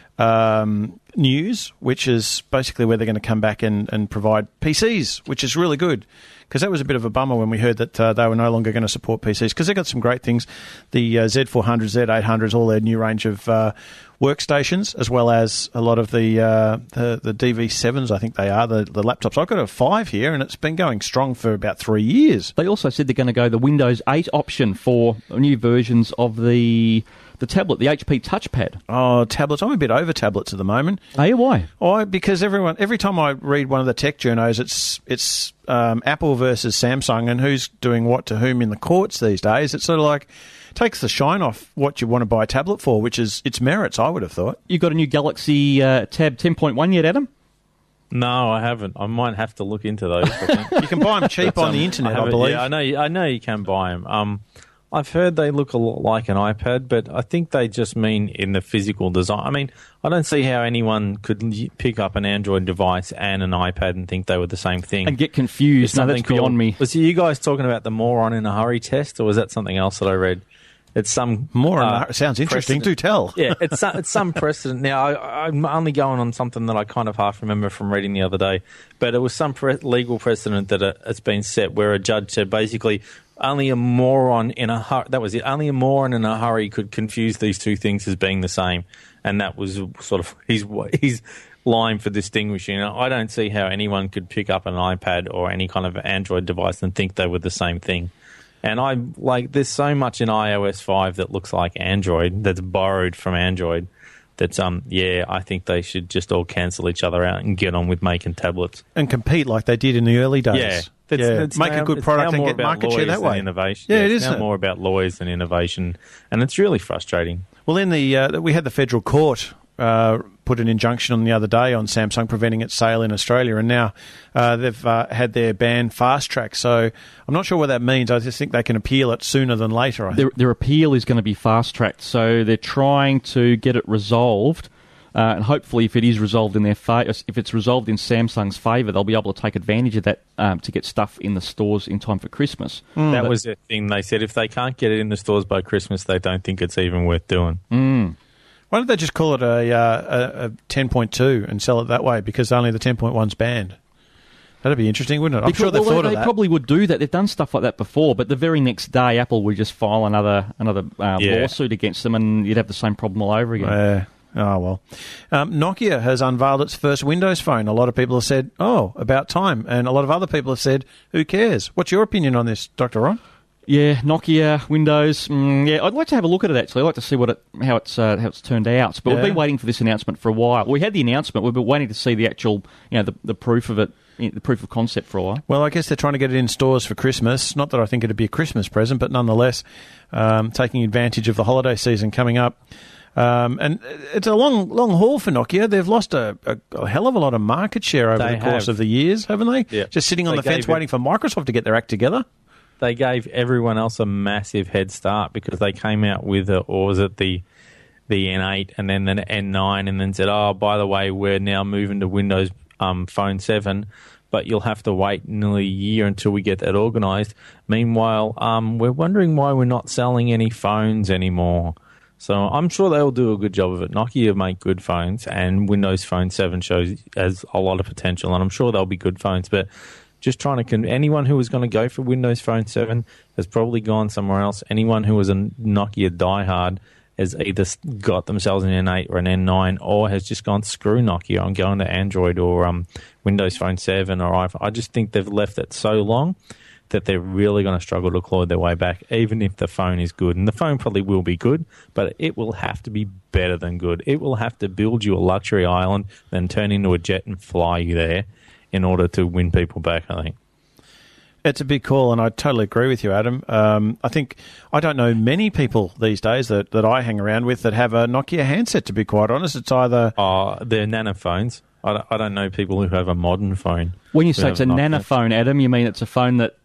news, which is basically where they're going to come back and provide PCs, which is really good, because that was a bit of a bummer when we heard that they were no longer going to support PCs, because they've got some great things, the Z400, Z800s, all their new range of workstations, as well as a lot of the DV7s, I think they are, the laptops. I've got a 5 here, and it's been going strong for about 3 years. They also said they're going to go the Windows 8 option for new versions of the tablet, the HP Touchpad. Oh, tablets. I'm a bit over tablets at the moment. Are you? Why? Because every time I read one of the tech journos, it's Apple versus Samsung and who's doing what to whom in the courts these days. It's sort of like takes the shine off what you want to buy a tablet for, which is its merits, I would have thought. You got a new Galaxy Tab 10.1 yet, Adam? No, I haven't. I might have to look into those. I think. You can buy them cheap on the internet, I believe. Yeah, I know you can buy them. I've heard they look a lot like an iPad, but I think they just mean in the physical design. I mean, I don't see how anyone could pick up an Android device and an iPad and think they were the same thing. And get confused. No, that's beyond me. Was you guys talking about the moron in a hurry test, or was that something else that I read? It's some more. Sounds interesting. Precedent. Do tell. Yeah, it's some precedent. Now, I'm only going on something that I kind of half remember from reading the other day, but it was some legal precedent that it's been set where a judge said basically only a moron in a hurry. That was it. Only a moron in a hurry could confuse these two things as being the same, and that was sort of his line for distinguishing. I don't see how anyone could pick up an iPad or any kind of Android device and think they were the same thing. And there's so much in iOS 5 that looks like Android, that's borrowed from Android, that's, I think they should just all cancel each other out and get on with making tablets. And compete like they did in the early days. Yeah. Make a good product and get market share that way. Innovation. Yeah, it is now more about lawyers than innovation, and it's really frustrating. Well, in we had the federal court put an injunction on the other day on Samsung preventing its sale in Australia, and now they've had their ban fast-tracked. So I'm not sure what that means. I just think they can appeal it sooner than later. Their appeal is going to be fast-tracked, so they're trying to get it resolved, and hopefully if it is resolved in their if it's resolved in Samsung's favour, they'll be able to take advantage of that to get stuff in the stores in time for Christmas. That was the thing. They said if they can't get it in the stores by Christmas, they don't think it's even worth doing. Why don't they just call it a 10.2 and sell it that way, because only the 10.1's banned? That'd be interesting, wouldn't it? I'm sure Because- they thought of they that. probably would do that. They've done stuff like that before, but the very next day, Apple would just file another lawsuit against them, and you'd have the same problem all over again. Oh, well. Nokia has unveiled its first Windows phone. A lot of people have said, about time. And a lot of other people have said, who cares? What's your opinion on this, Dr. Ron? Yeah, Nokia, Windows. I'd like to have a look at it, actually. I'd like to see how it's turned out. But we've been waiting for this announcement for a while. We had the announcement. We've been waiting to see the actual, the proof of it, the proof of concept for a while. Well, I guess they're trying to get it in stores for Christmas. Not that I think it'd be a Christmas present, but nonetheless, taking advantage of the holiday season coming up. And it's a long haul for Nokia. They've lost a hell of a lot of market share over the course of the years, haven't they? Yeah. Just sitting on the fence waiting for Microsoft to get their act together. They gave everyone else a massive head start because they came out with the N8 and then the N9 and then said, by the way, we're now moving to Windows Phone 7, but you'll have to wait nearly a year until we get that organised. Meanwhile, we're wondering why we're not selling any phones anymore. So I'm sure they'll do a good job of it. Nokia make good phones, and Windows Phone 7 has a lot of potential, and I'm sure they'll be good phones. But just trying to anyone who was going to go for Windows Phone 7 has probably gone somewhere else. Anyone who was a Nokia diehard has either got themselves an N8 or an N9, or has just gone screw Nokia and going to Android or Windows Phone 7 or iPhone. I just think they've left it so long that they're really going to struggle to claw their way back, even if the phone is good. And the phone probably will be good, but it will have to be better than good. It will have to build you a luxury island, then turn into a jet and fly you there in order to win people back, I think. It's a big call, and I totally agree with you, Adam. I don't know many people these days that I hang around with that have a Nokia handset, to be quite honest. It's either... they're nanophones. I don't know people who have a modern phone. When you say it's a nanophone, Adam, you mean it's a phone that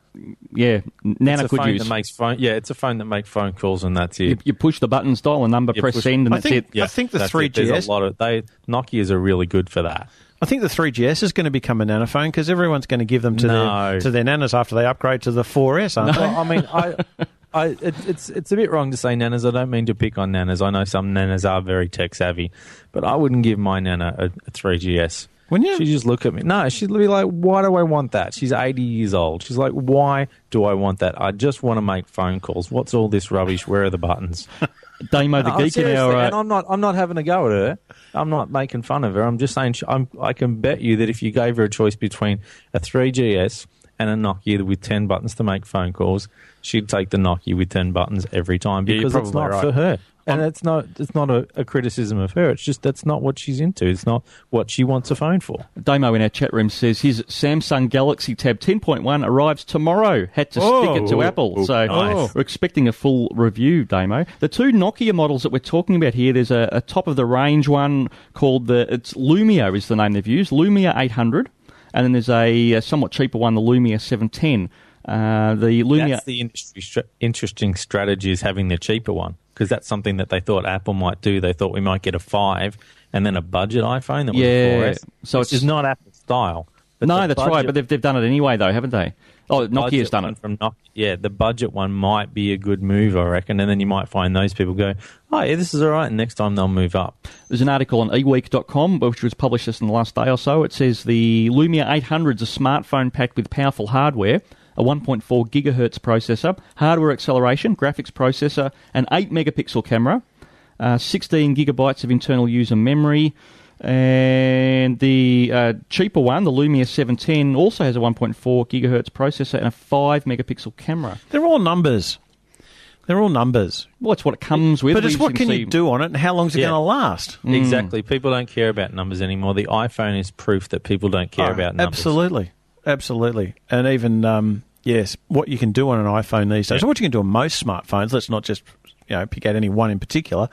Nano could use. It's a phone that makes phone calls, and that's it. You push the buttons, dial a number, press send, and I think the 3GS... There's a lot of... Nokias are really good for that. I think the 3GS is going to become a nanophone because everyone's going to give them to their nanas after they upgrade to the 4S, aren't they? I mean, it's a bit wrong to say nanas. I don't mean to pick on nanas. I know some nanas are very tech savvy, but I wouldn't give my nana a 3GS. Wouldn't you? She'd just look at me. No, she'd be like, why do I want that? She's 80 years old. She's like, why do I want that? I just want to make phone calls. What's all this rubbish? Where are the buttons? Damo the geek in our... And I'm not having a go at her. I'm not making fun of her. I'm just saying I can bet you that if you gave her a choice between a 3GS and a Nokia with 10 buttons to make phone calls, she'd take the Nokia with 10 buttons every time because it's not for her. And it's not a criticism of her. It's just that's not what she's into. It's not what she wants a phone for. Damo in our chat room says his Samsung Galaxy Tab 10.1 arrives tomorrow. Had to stick it to Apple. So nice. We're expecting a full review, Damo. The two Nokia models that we're talking about here, there's a top-of-the-range one called it's Lumia is the name they've used, Lumia 800. And then there's a somewhat cheaper one, the Lumia 710. The Lumia... That's the interesting strategy is having the cheaper one, because that's something that they thought Apple might do. They thought we might get a 5 and then a budget iPhone that was a 4S. So it's not Apple style. No, that's right, but they've done it anyway, though, haven't they? Oh, Nokia's done it. From Nokia, the budget one might be a good move, I reckon, and then you might find those people go, oh, yeah, this is all right, and next time they'll move up. There's an article on eweek.com, which was published just in the last day or so. It says the Lumia 800 is a smartphone packed with powerful hardware, a 1.4 gigahertz processor, hardware acceleration, graphics processor, an 8-megapixel camera, 16 gigabytes of internal user memory, and the cheaper one, the Lumia 710, also has a 1.4 gigahertz processor and a 5-megapixel camera. They're all numbers. Well, it's what it comes with. But it's what can you do on it and how long is it going to last? Exactly. People don't care about numbers anymore. The iPhone is proof that people don't care about numbers. Absolutely. And even, what you can do on an iPhone these days, what you can do on most smartphones, let's not just pick out any one in particular,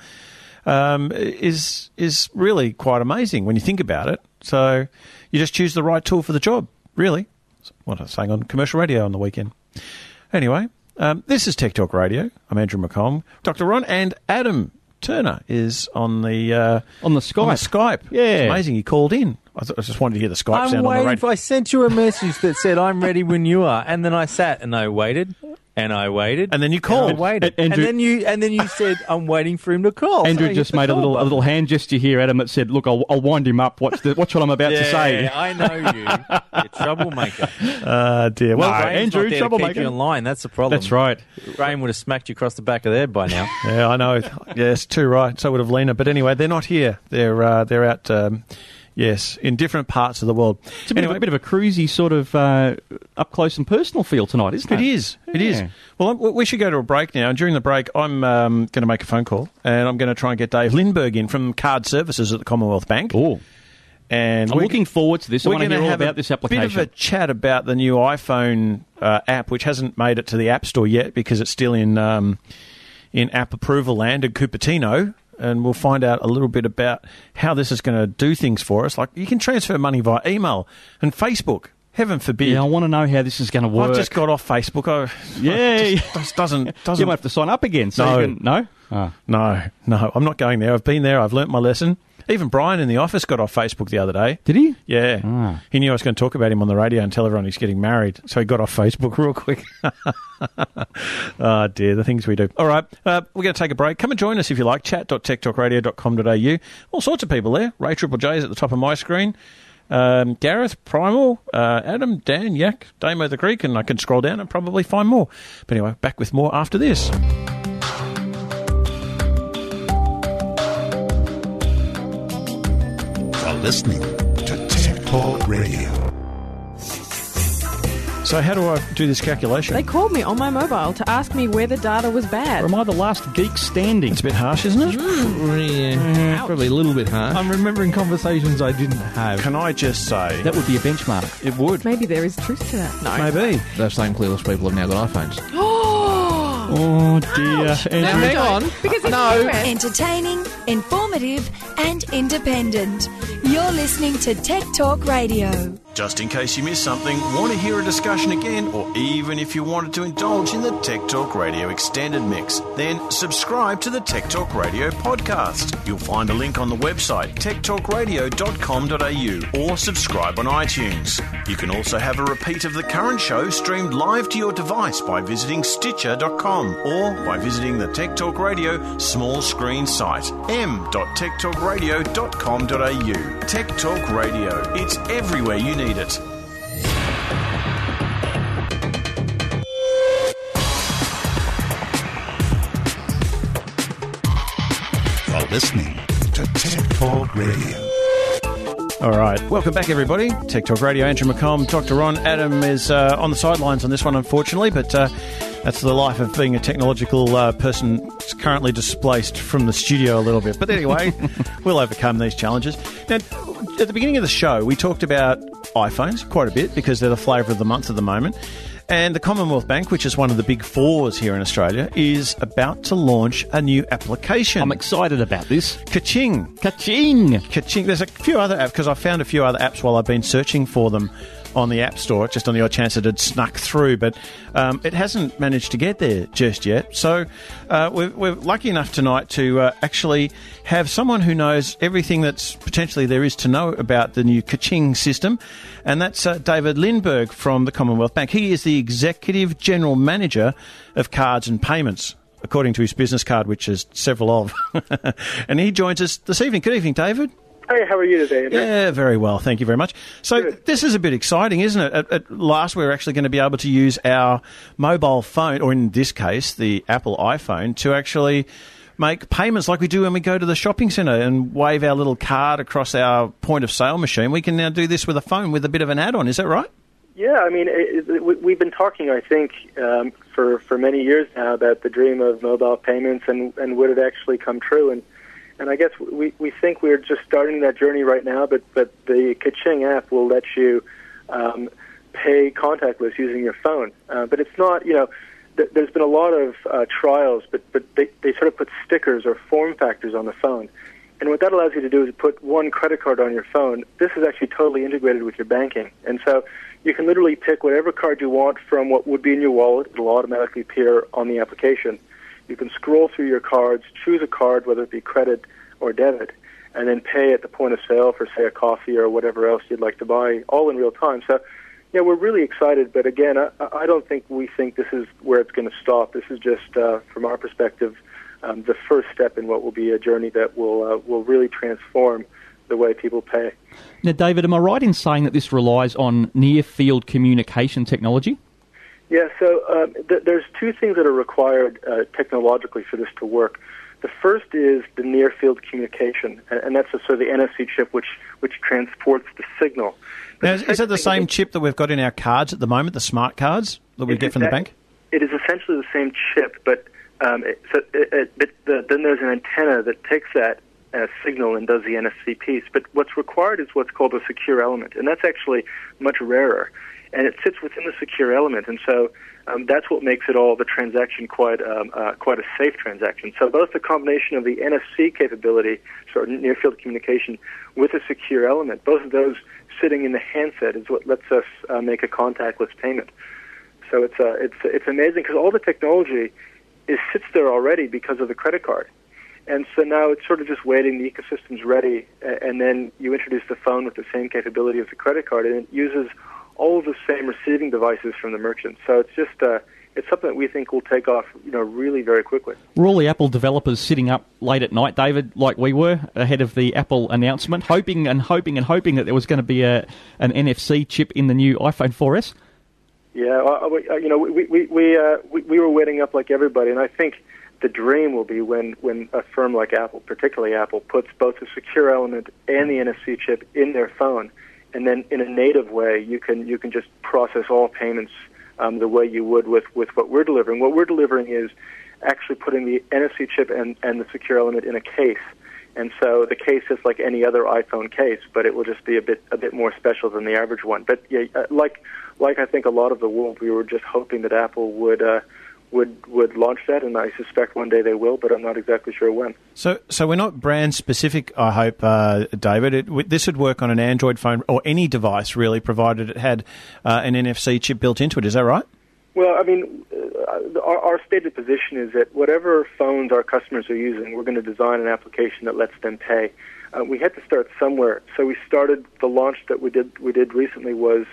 is really quite amazing when you think about it. So you just choose the right tool for the job, really. That's what I was saying on commercial radio on the weekend. Anyway, this is Tech Talk Radio. I'm Andrew McComb. Dr. Ron and Adam Turner is on the Skype. Yeah. It's amazing he called in. I just wanted to hear the Skype sound on the radio. I sent you a message that said, I'm ready when you are. And then I sat and I waited. And I waited. And then you called. And I waited. Andrew- and then you said, I'm waiting for him to call. Andrew So just hit made the a call little hand gesture here, Adam, that said, "Look, I'll wind him up. Watch what I'm about to say." Yeah, I know you. You're troublemaker. Dear. Well, Graham's Andrew, not there to troublemaker. keep you in line. That's the problem. That's right. Graham would have smacked you across the back of the head by now. Yeah, I know. Yes, too right. So would have Lena. But anyway, they're not here. They're out. Yes, in different parts of the world. It's a bit of a cruisy sort of up close and personal feel tonight, isn't it? It is. It is. Well, we should go to a break now. And during the break, I'm going to make a phone call, and I'm going to try and get Dave Lindbergh in from Card Services at the Commonwealth Bank. Oh. And I'm looking forward to this. I want to hear all about this application. Bit of a chat about the new iPhone app, which hasn't made it to the App Store yet because it's still in app approval land in Cupertino. And we'll find out a little bit about how this is going to do things for us. Like, you can transfer money via email and Facebook. Heaven forbid. Yeah, I want to know how this is going to work. I've just got off Facebook. Just doesn't. You might have to sign up again. So no? No. I'm not going there. I've been there. I've learnt my lesson. Even Brian in the office got off Facebook the other day. Did he? Yeah. He knew I was going to talk about him on the radio and tell everyone he's getting married. So he got off Facebook real quick. Oh, dear, the things we do. All right, we're going to take a break. Come and join us if you like. chat.techtalkradio.com.au. All sorts of people there. Ray Triple J is at the top of my screen. Gareth, Primal, Adam, Dan, Yak, Damo the Greek, and I can scroll down and probably find more. But anyway, back with more after this. Listening to Tech Talk Radio. So how do I do this calculation? They called me on my mobile to ask me where the data was bad. Or am I the last geek standing? It's a bit harsh, isn't it? Yeah, probably a little bit harsh. I'm remembering conversations I didn't have. Can I just say... That would be a benchmark. It would. Maybe there is truth to that. No. Maybe. Those same clueless people have now got iPhones. Oh, dear. Now, hang on. Because entertaining, informative, and independent. You're listening to Tech Talk Radio. Just in case you missed something, want to hear a discussion again, or even if you wanted to indulge in the Tech Talk Radio extended mix, then subscribe to the Tech Talk Radio podcast. You'll find a link on the website techtalkradio.com.au or subscribe on iTunes. You can also have a repeat of the current show streamed live to your device by visiting Stitcher.com or by visiting the Tech Talk Radio small screen site m.techtalkradio.com.au. Tech Talk Radio. It's everywhere you need it. You're listening to Tech Talk Radio. All right. Welcome back, everybody. Tech Talk Radio. Andrew McComb, Dr. Ron. Adam is on the sidelines on this one, unfortunately, but that's the life of being a technological person. It's currently displaced from the studio a little bit. But anyway, we'll overcome these challenges. Now, at the beginning of the show, we talked about iPhones quite a bit because they're the flavour of the month at the moment. And the Commonwealth Bank, which is one of the big fours here in Australia, is about to launch a new application. I'm excited about this. Ka-ching. Ka-ching. Ka-ching. There's a few other apps, because I found a few other apps while I've been searching for them on the App Store, just on the odd chance it had snuck through, but it hasn't managed to get there just yet. So we're lucky enough tonight to actually have someone who knows everything that's potentially there is to know about the new Ka-ching system, and that's David Lindbergh from the Commonwealth Bank. He is the Executive General Manager of Cards and Payments, according to his business card, which is several of. And he joins us this evening. Good evening, David. Hey, how are you today, Andrew? Yeah, very well. Thank you very much. So this is a bit exciting, isn't it? At last, we're actually going to be able to use our mobile phone, or in this case, the Apple iPhone, to actually make payments like we do when we go to the shopping centre and wave our little card across our point-of-sale machine. We can now do this with a phone with a bit of an add-on. Is that right? Yeah, I mean, we've been talking, I think, for many years now about the dream of mobile payments and would it actually come true. And I guess we think we're just starting that journey right now, but the Ka-ching app will let you pay contactless using your phone. But it's not, there's been a lot of trials, but they sort of put stickers or form factors on the phone. And what that allows you to do is put one credit card on your phone. This is actually totally integrated with your banking. And so you can literally pick whatever card you want from what would be in your wallet. It'll automatically appear on the application. You can scroll through your cards, choose a card, whether it be credit or debit, and then pay at the point of sale for, say, a coffee or whatever else you'd like to buy, all in real time. So Yeah, we're really excited, but again, I don't think we think this is where it's going to stop. This is just, from our perspective, the first step in what will be a journey that will really transform the way people pay. Now, David, am I right in saying that this relies on near-field communication technology? Yeah, so there's two things that are required technologically for this to work. The first is the near-field communication, and that's sort of the NFC chip which transports the signal. Now, is it the same chip that we've got in our cards at the moment, the smart cards that we get from the bank? It is essentially the same chip, but then there's an antenna that takes that signal and does the NFC piece. But what's required is what's called a secure element, and that's actually much rarer. And it sits within the secure element, and so that's what makes it all, the transaction, quite a safe transaction. So both the combination of the NFC capability, sort of near-field communication, with a secure element, both of those sitting in the handset is what lets us make a contactless payment. So it's amazing because all the technology sits there already because of the credit card. And so now it's sort of just waiting, the ecosystem's ready, and then you introduce the phone with the same capability as the credit card, and it uses all of the same receiving devices from the merchant. So it's just it's something that we think will take off, really very quickly. Were all the Apple developers sitting up late at night, David, like we were, ahead of the Apple announcement, hoping that there was going to be an NFC chip in the new iPhone 4S? Yeah, we were waiting up like everybody, and I think the dream will be when a firm like Apple, particularly Apple, puts both the secure element and the NFC chip in their phone. And then in a native way, you can just process all payments the way you would with what we're delivering. What we're delivering is actually putting the NFC chip and the secure element in a case. And so the case is like any other iPhone case, but it will just be a bit more special than the average one. But yeah, like I think a lot of the world, we were just hoping that Apple would launch that, and I suspect one day they will, but I'm not exactly sure when. So we're not brand specific, I hope, David. This would work on an Android phone or any device, really, provided it had an NFC chip built into it. Is that right? Well, I mean, our stated position is that whatever phones our customers are using, we're going to design an application that lets them pay. We had to start somewhere, so we started the launch that we did recently was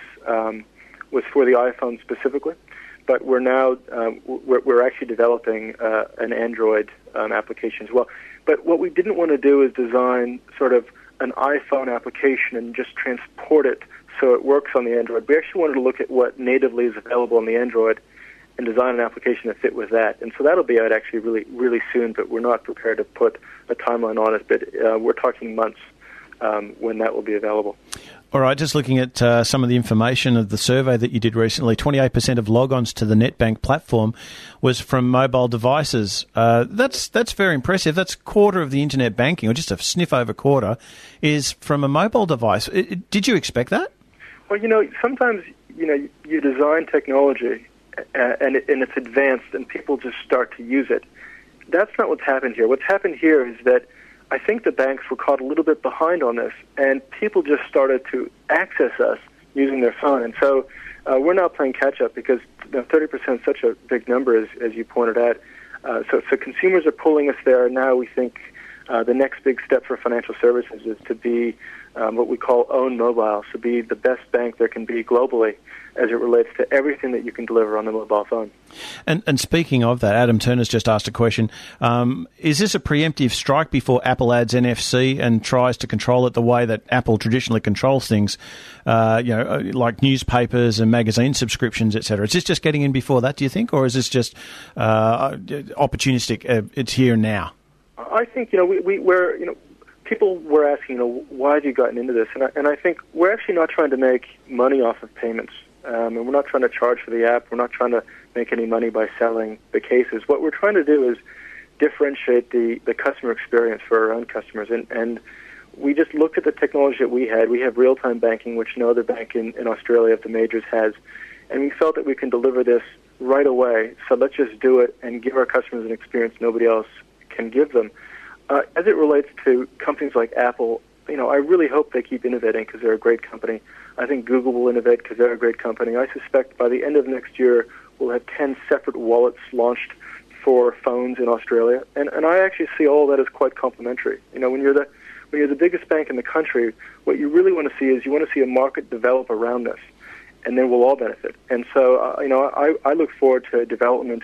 for the iPhone specifically. But we're now we're actually developing an Android application as well. But what we didn't want to do is design sort of an iPhone application and just transport it so it works on the Android. We actually wanted to look at what natively is available on the Android and design an application that fit with that. And so that'll be out actually really, really soon, but we're not prepared to put a timeline on it. But we're talking months when that will be available. All right, just looking at some of the information of the survey that you did recently, 28% of logons to the NetBank platform was from mobile devices. That's very impressive. That's a quarter of the internet banking, or just a sniff over quarter, is from a mobile device. Did you expect that? Well, sometimes, you design technology and it's advanced and people just start to use it. That's not what's happened here. What's happened here is that I think the banks were caught a little bit behind on this, and people just started to access us using their phone. And so we're now playing catch-up because 30% is such a big number, as you pointed out. So consumers are pulling us there. Now we think the next big step for financial services is to be what we call own mobile, so be the best bank there can be globally as it relates to everything that you can deliver on the mobile phone. And speaking of that, Adam Turner's just asked a question. Is this a preemptive strike before Apple adds NFC and tries to control it the way that Apple traditionally controls things, like newspapers and magazine subscriptions, etc.? Is this just getting in before that, do you think, or is this just opportunistic? It's here and now. I think we're people were asking, why have you gotten into this? And I think we're actually not trying to make money off of payments. And we're not trying to charge for the app. We're not trying to make any money by selling the cases. What we're trying to do is differentiate the customer experience for our own customers. And we just looked at the technology that we had. We have real-time banking, which no other bank in Australia of the majors has. And we felt that we can deliver this right away. So let's just do it and give our customers an experience nobody else can give them. As it relates to companies like Apple, I really hope they keep innovating because they're a great company. I think Google will innovate because they're a great company. I suspect by the end of next year, we'll have 10 separate wallets launched for phones in Australia. And I actually see all that as quite complementary. When you're the biggest bank in the country, what you really want to see is you want to see a market develop around this. and then we'll all benefit. And so, I look forward to development,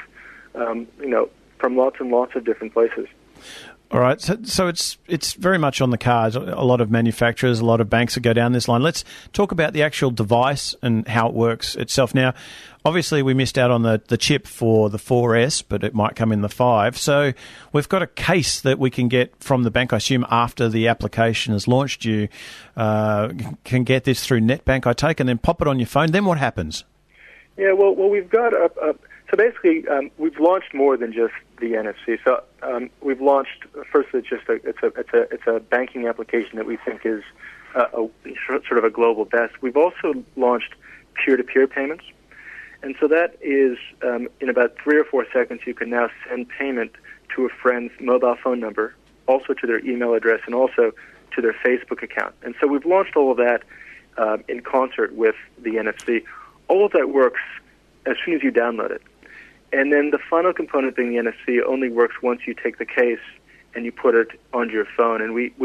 from lots and lots of different places. All right, so it's very much on the cards. A lot of manufacturers, a lot of banks that go down this line. Let's talk about the actual device and how it works itself. Now, obviously, we missed out on the chip for the 4S, but it might come in the 5. So we've got a case that we can get from the bank, I assume, after the application is launched. You can get this through NetBank, I take, and then pop it on your phone. Then what happens? Yeah, well, we've got so basically, we've launched more than just the NFC. So we've launched first. It's a banking application that we think is sort of a global best. We've also launched peer-to-peer payments, and so that is in about 3 or 4 seconds. You can now send payment to a friend's mobile phone number, also to their email address, and also to their Facebook account. And so we've launched all of that in concert with the NFC. All of that works as soon as you download it. And then the final component being the NFC only works once you take the case and you put it onto your phone. And we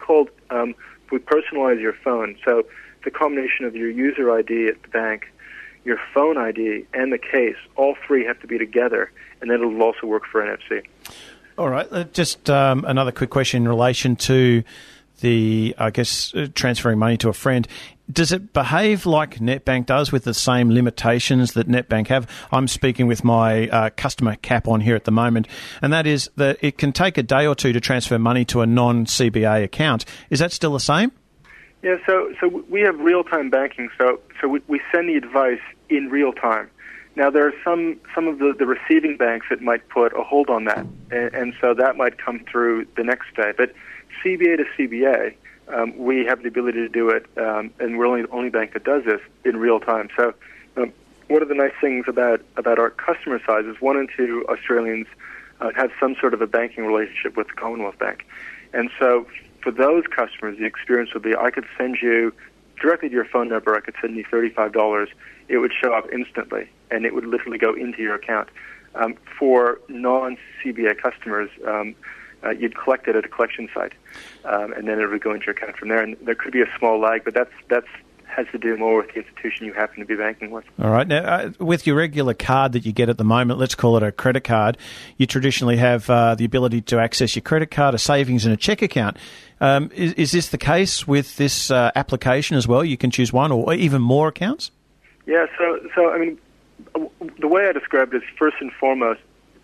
personalize your phone. So the combination of your user ID at the bank, your phone ID, and the case, all three have to be together, and then it'll also work for NFC. All right. Just another quick question in relation to transferring money to a friend. Does it behave like NetBank does with the same limitations that NetBank have? I'm speaking with my customer cap on here at the moment, and that is that it can take a day or two to transfer money to a non-CBA account. Is that still the same? Yeah, so we have real-time banking, so we send the advice in real time. Now, there are some of the receiving banks that might put a hold on that, and so that might come through the next day. But CBA to CBA, we have the ability to do it, and we're the only bank that does this in real time. So one of the nice things about our customer size is 1 in 2 Australians have some sort of a banking relationship with the Commonwealth Bank. And so for those customers, the experience would be I could send you directly to your phone number, I could send you $35. It would show up instantly, and it would literally go into your account. For non-CBA customers, you'd collect it at a collection site, and then it would go into your account from there. And there could be a small lag, but that's has to do more with the institution you happen to be banking with. All right. Now, with your regular card that you get at the moment, let's call it a credit card, you traditionally have the ability to access your credit card, a savings and a check account. Is this the case with this application as well? You can choose one or even more accounts? Yeah, so I mean, the way I described it is first and foremost,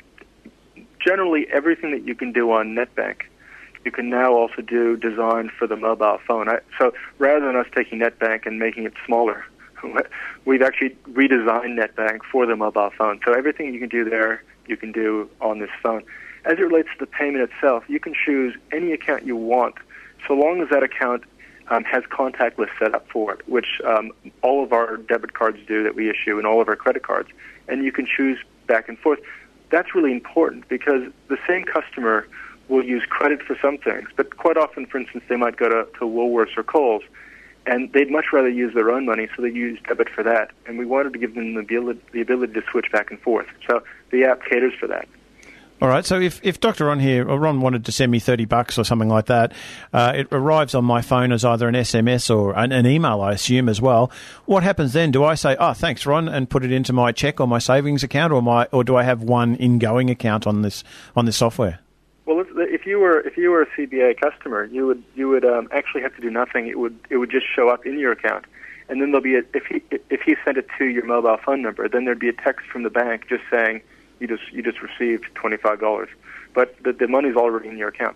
generally everything that you can do on NetBank, you can now also do designed for the mobile phone. So rather than us taking NetBank and making it smaller, we've actually redesigned NetBank for the mobile phone. So everything you can do there, you can do on this phone. As it relates to the payment itself, you can choose any account you want, so long as that account has contactless set up for it, which all of our debit cards do that we issue and all of our credit cards. And you can choose back and forth. That's really important because the same customer will use credit for some things, but quite often, for instance, they might go to Woolworths or Coles, and they'd much rather use their own money, so they use debit for that. And we wanted to give them the ability to switch back and forth. So the app caters for that. All right, so if Dr. Ron here, or Ron wanted to send me $30 or something like that, it arrives on my phone as either an SMS or an email, I assume, as well. What happens then? Do I say, oh, thanks, Ron, and put it into my check or my savings account, or do I have one ingoing account on this software? Well, if you were a CBA customer, you would actually have to do nothing. It would just show up in your account, and then there'll be if he sent it to your mobile phone number, then there'd be a text from the bank just saying you just received $25, but the money's already in your account.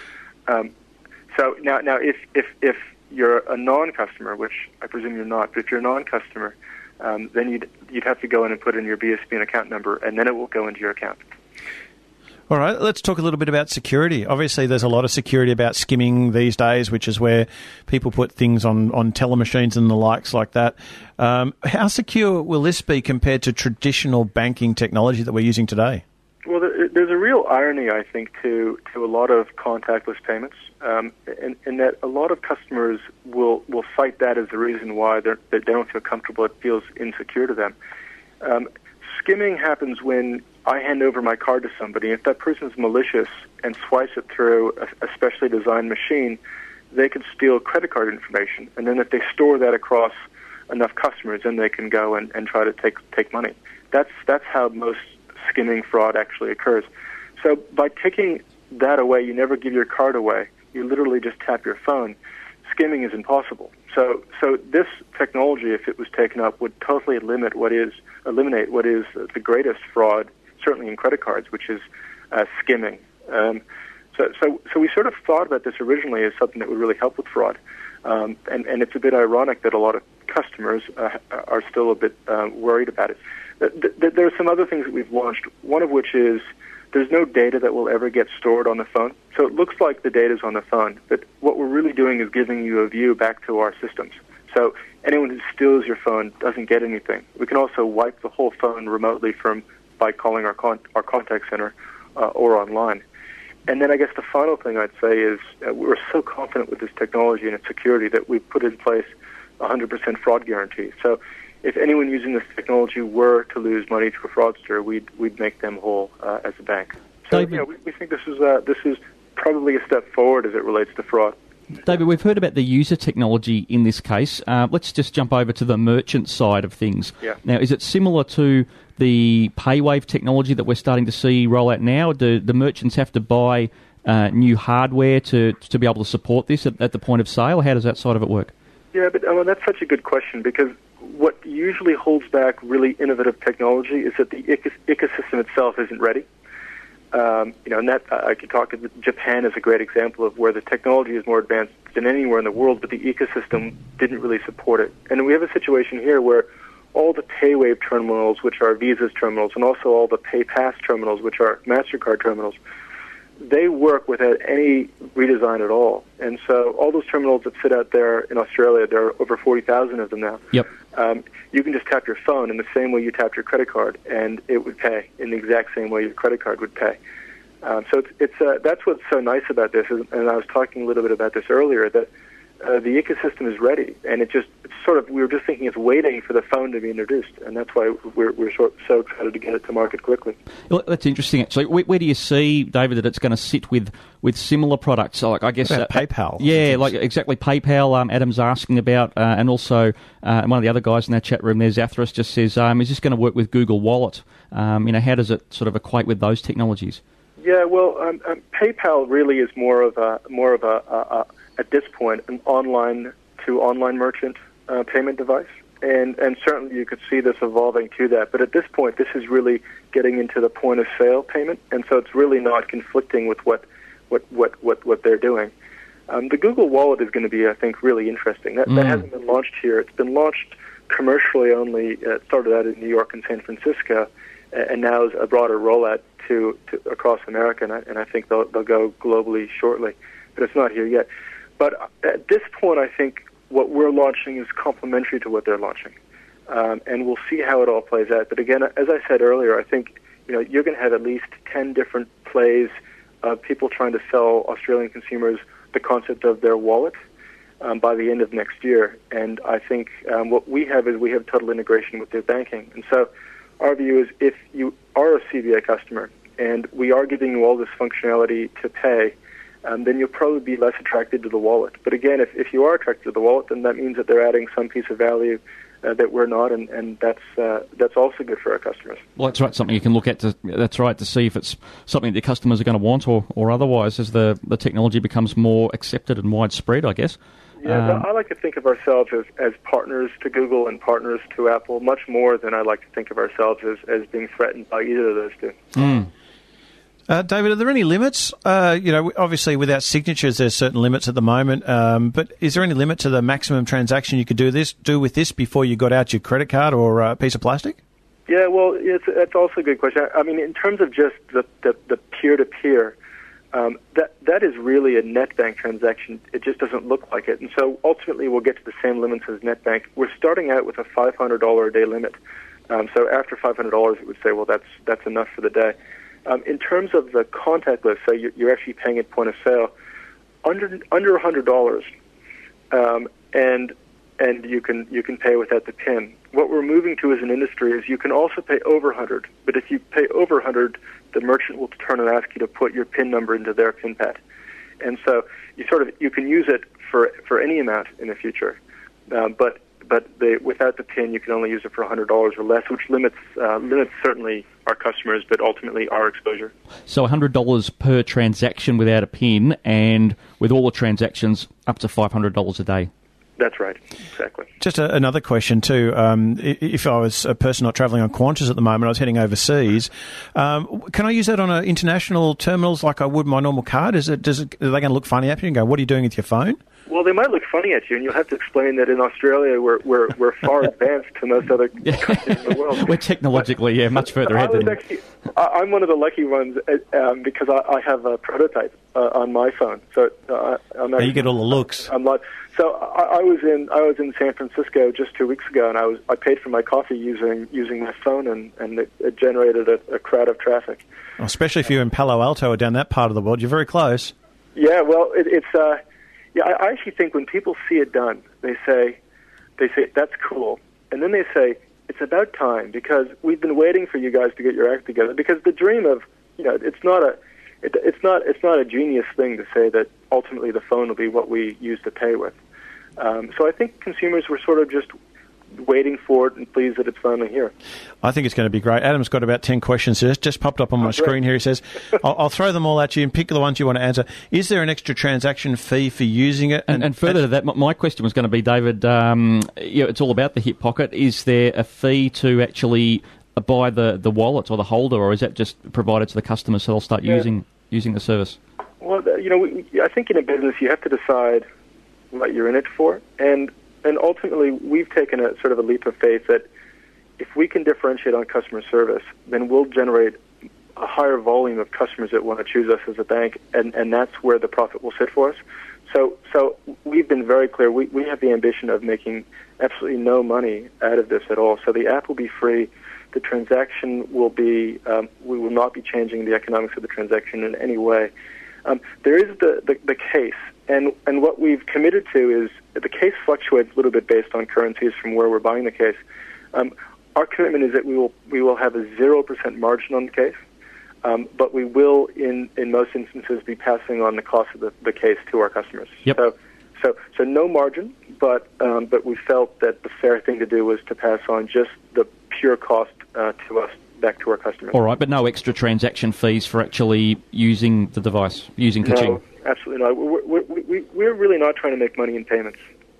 So now if you're a non-customer, which I presume you're not, but if you're a non-customer, then you'd have to go in and put in your BSBN account number, and then it will go into your account. All right, let's talk a little bit about security. Obviously, there's a lot of security about skimming these days, which is where people put things on telemachines and the likes like that. How secure will this be compared to traditional banking technology that we're using today? Well, there's a real irony, I think, to a lot of contactless payments, in that a lot of customers will cite that as the reason why they don't feel comfortable. It feels insecure to them. Skimming happens when I hand over my card to somebody. If that person is malicious and swipes it through a specially designed machine, they could steal credit card information. And then if they store that across enough customers, then they can go and try to take money. That's how most skimming fraud actually occurs. So by taking that away, you never give your card away. You literally just tap your phone. Skimming is impossible. So this technology, if it was taken up, would totally eliminate what is the greatest fraud, certainly in credit cards, which is skimming. So we sort of thought about this originally as something that would really help with fraud, and it's a bit ironic that a lot of customers are still a bit worried about it. There are some other things that we've launched, one of which is there's no data that will ever get stored on the phone. So it looks like the data's on the phone, but what we're really doing is giving you a view back to our systems. So anyone who steals your phone doesn't get anything. We can also wipe the whole phone remotely by calling our contact center or online. And then I guess the final thing I'd say is we're so confident with this technology and its security that we've put in place 100% fraud guarantee. So if anyone using this technology were to lose money to a fraudster, we'd make them whole as a bank. So we think this is probably a step forward as it relates to fraud. David, we've heard about the user technology in this case. Let's just jump over to the merchant side of things. Yeah. Now, is it similar to the PayWave technology that we're starting to see roll out now? Do the merchants have to buy new hardware to be able to support this at the point of sale? How does that side of it work? Yeah, but that's such a good question, because what usually holds back really innovative technology is that the ecosystem itself isn't ready. And that I could talk. Japan is a great example of where the technology is more advanced than anywhere in the world, but the ecosystem didn't really support it. And we have a situation here where all the PayWave terminals, which are Visa's terminals, and also all the PayPass terminals, which are MasterCard terminals, they work without any redesign at all. And so all those terminals that sit out there in Australia, there are over 40,000 of them now. Yep. You can just tap your phone in the same way you tapped your credit card, and it would pay in the exact same way your credit card would pay. So that's what's so nice about this, and I was talking a little bit about this earlier, that the ecosystem is ready, and we were just thinking it's waiting for the phone to be introduced, and that's why we're so excited to get it to market quickly. Well, that's interesting, actually. Where do you see, David, that it's going to sit with similar products? So, like, I guess PayPal. Yeah, like exactly PayPal. Adam's asking about, and also one of the other guys in that chat room there, Zathras, just says, is this going to work with Google Wallet? How does it sort of equate with those technologies? Yeah, well, PayPal really is more of a at this point an online to online merchant payment device, and certainly you could see this evolving to that. But at this point, this is really getting into the point of sale payment, and so it's really not conflicting with what they're doing. The Google Wallet is going to be, I think, really interesting. That hasn't been launched here. It's been launched commercially only. It started out in New York and San Francisco, and now is a broader rollout to across America, and I think they'll go globally shortly. But it's not here yet. But at this point, I think what we're launching is complementary to what they're launching, and we'll see how it all plays out. But again, as I said earlier, I think you're going to have at least 10 different plays of people trying to sell Australian consumers the concept of their wallet by the end of next year. And I think what we have is we have total integration with their banking. And so our view is if you are a CBA customer and we are giving you all this functionality to pay, then you'll probably be less attracted to the wallet. But again, if you are attracted to the wallet, then that means that they're adding some piece of value that we're not, and that's also good for our customers. Well, that's right, something you can look at to see if it's something that your customers are going to want or otherwise as the technology becomes more accepted and widespread, I guess. Yeah, I like to think of ourselves as partners to Google and partners to Apple, much more than I like to think of ourselves as being threatened by either of those two. David, are there any limits? Obviously without signatures, there's certain limits at the moment. But is there any limit to the maximum transaction you could do with this before you got out your credit card or a piece of plastic? Yeah, well, that's also a good question. I mean, in terms of just the peer-to-peer, that is really a net bank transaction. It just doesn't look like it. And so ultimately we'll get to the same limits as net bank. We're starting out with a $500 a day limit. So after $500, it would say, well, that's enough for the day. In terms of the contactless, so you're actually paying at point of sale, under $100, and you can pay without the PIN. What we're moving to as an industry is you can also pay over 100, but if you pay over 100, the merchant will turn and ask you to put your PIN number into their PIN pad, and so you can use it for any amount in the future. But without the PIN, you can only use it for $100 or less, which limits certainly our customers, but ultimately our exposure. So $100 per transaction without a PIN, and with all the transactions, up to $500 a day. That's right, exactly. Just another question too. If I was a person not travelling on Qantas at the moment, I was heading overseas, can I use that on international terminals like I would my normal card? Are they going to look funny at you and go, "What are you doing with your phone?" Well, they might look funny at you, and you'll have to explain that in Australia we're far advanced to most other countries in the world. We're technologically, much further ahead than... I'm one of the lucky ones because I have a prototype on my phone. So I'm actually, you get all the looks. I'm not. So I was in San Francisco just 2 weeks ago, and I paid for my coffee using my phone, and it generated a crowd of traffic. Well, especially if you're in Palo Alto or down that part of the world, you're very close. Yeah, well, I actually think when people see it done, they say that's cool, and then they say it's about time because we've been waiting for you guys to get your act together. Because the dream of it's not a genius thing to say that ultimately the phone will be what we use to pay with. So I think consumers were sort of just waiting for it and pleased that it's finally here. I think it's going to be great. Adam's got about 10 questions here. Just popped up on my screen here. He says, I'll throw them all at you and pick the ones you want to answer. Is there an extra transaction fee for using it? And further to that, my question was going to be, David, it's all about the hip pocket. Is there a fee to actually buy the wallet or the holder, or is that just provided to the customer so they'll start using the service? Well, I think in a business you have to decide what you're in it for, and ultimately, we've taken a sort of a leap of faith that if we can differentiate on customer service, then we'll generate a higher volume of customers that want to choose us as a bank, and that's where the profit will sit for us. So we've been very clear. We have the ambition of making absolutely no money out of this at all. So the app will be free. The transaction will be, we will not be changing the economics of the transaction in any way. There is the case. And what we've committed to is the case fluctuates a little bit based on currencies from where we're buying the case. Our commitment is that we will have a 0% margin on the case, but we will in most instances be passing on the cost of the case to our customers. Yep. So no margin, but we felt that the fair thing to do was to pass on just the pure cost to us back to our customers. All right, but no extra transaction fees for actually using the device, using Kaching? No, absolutely not. We're really not trying to make money in payments.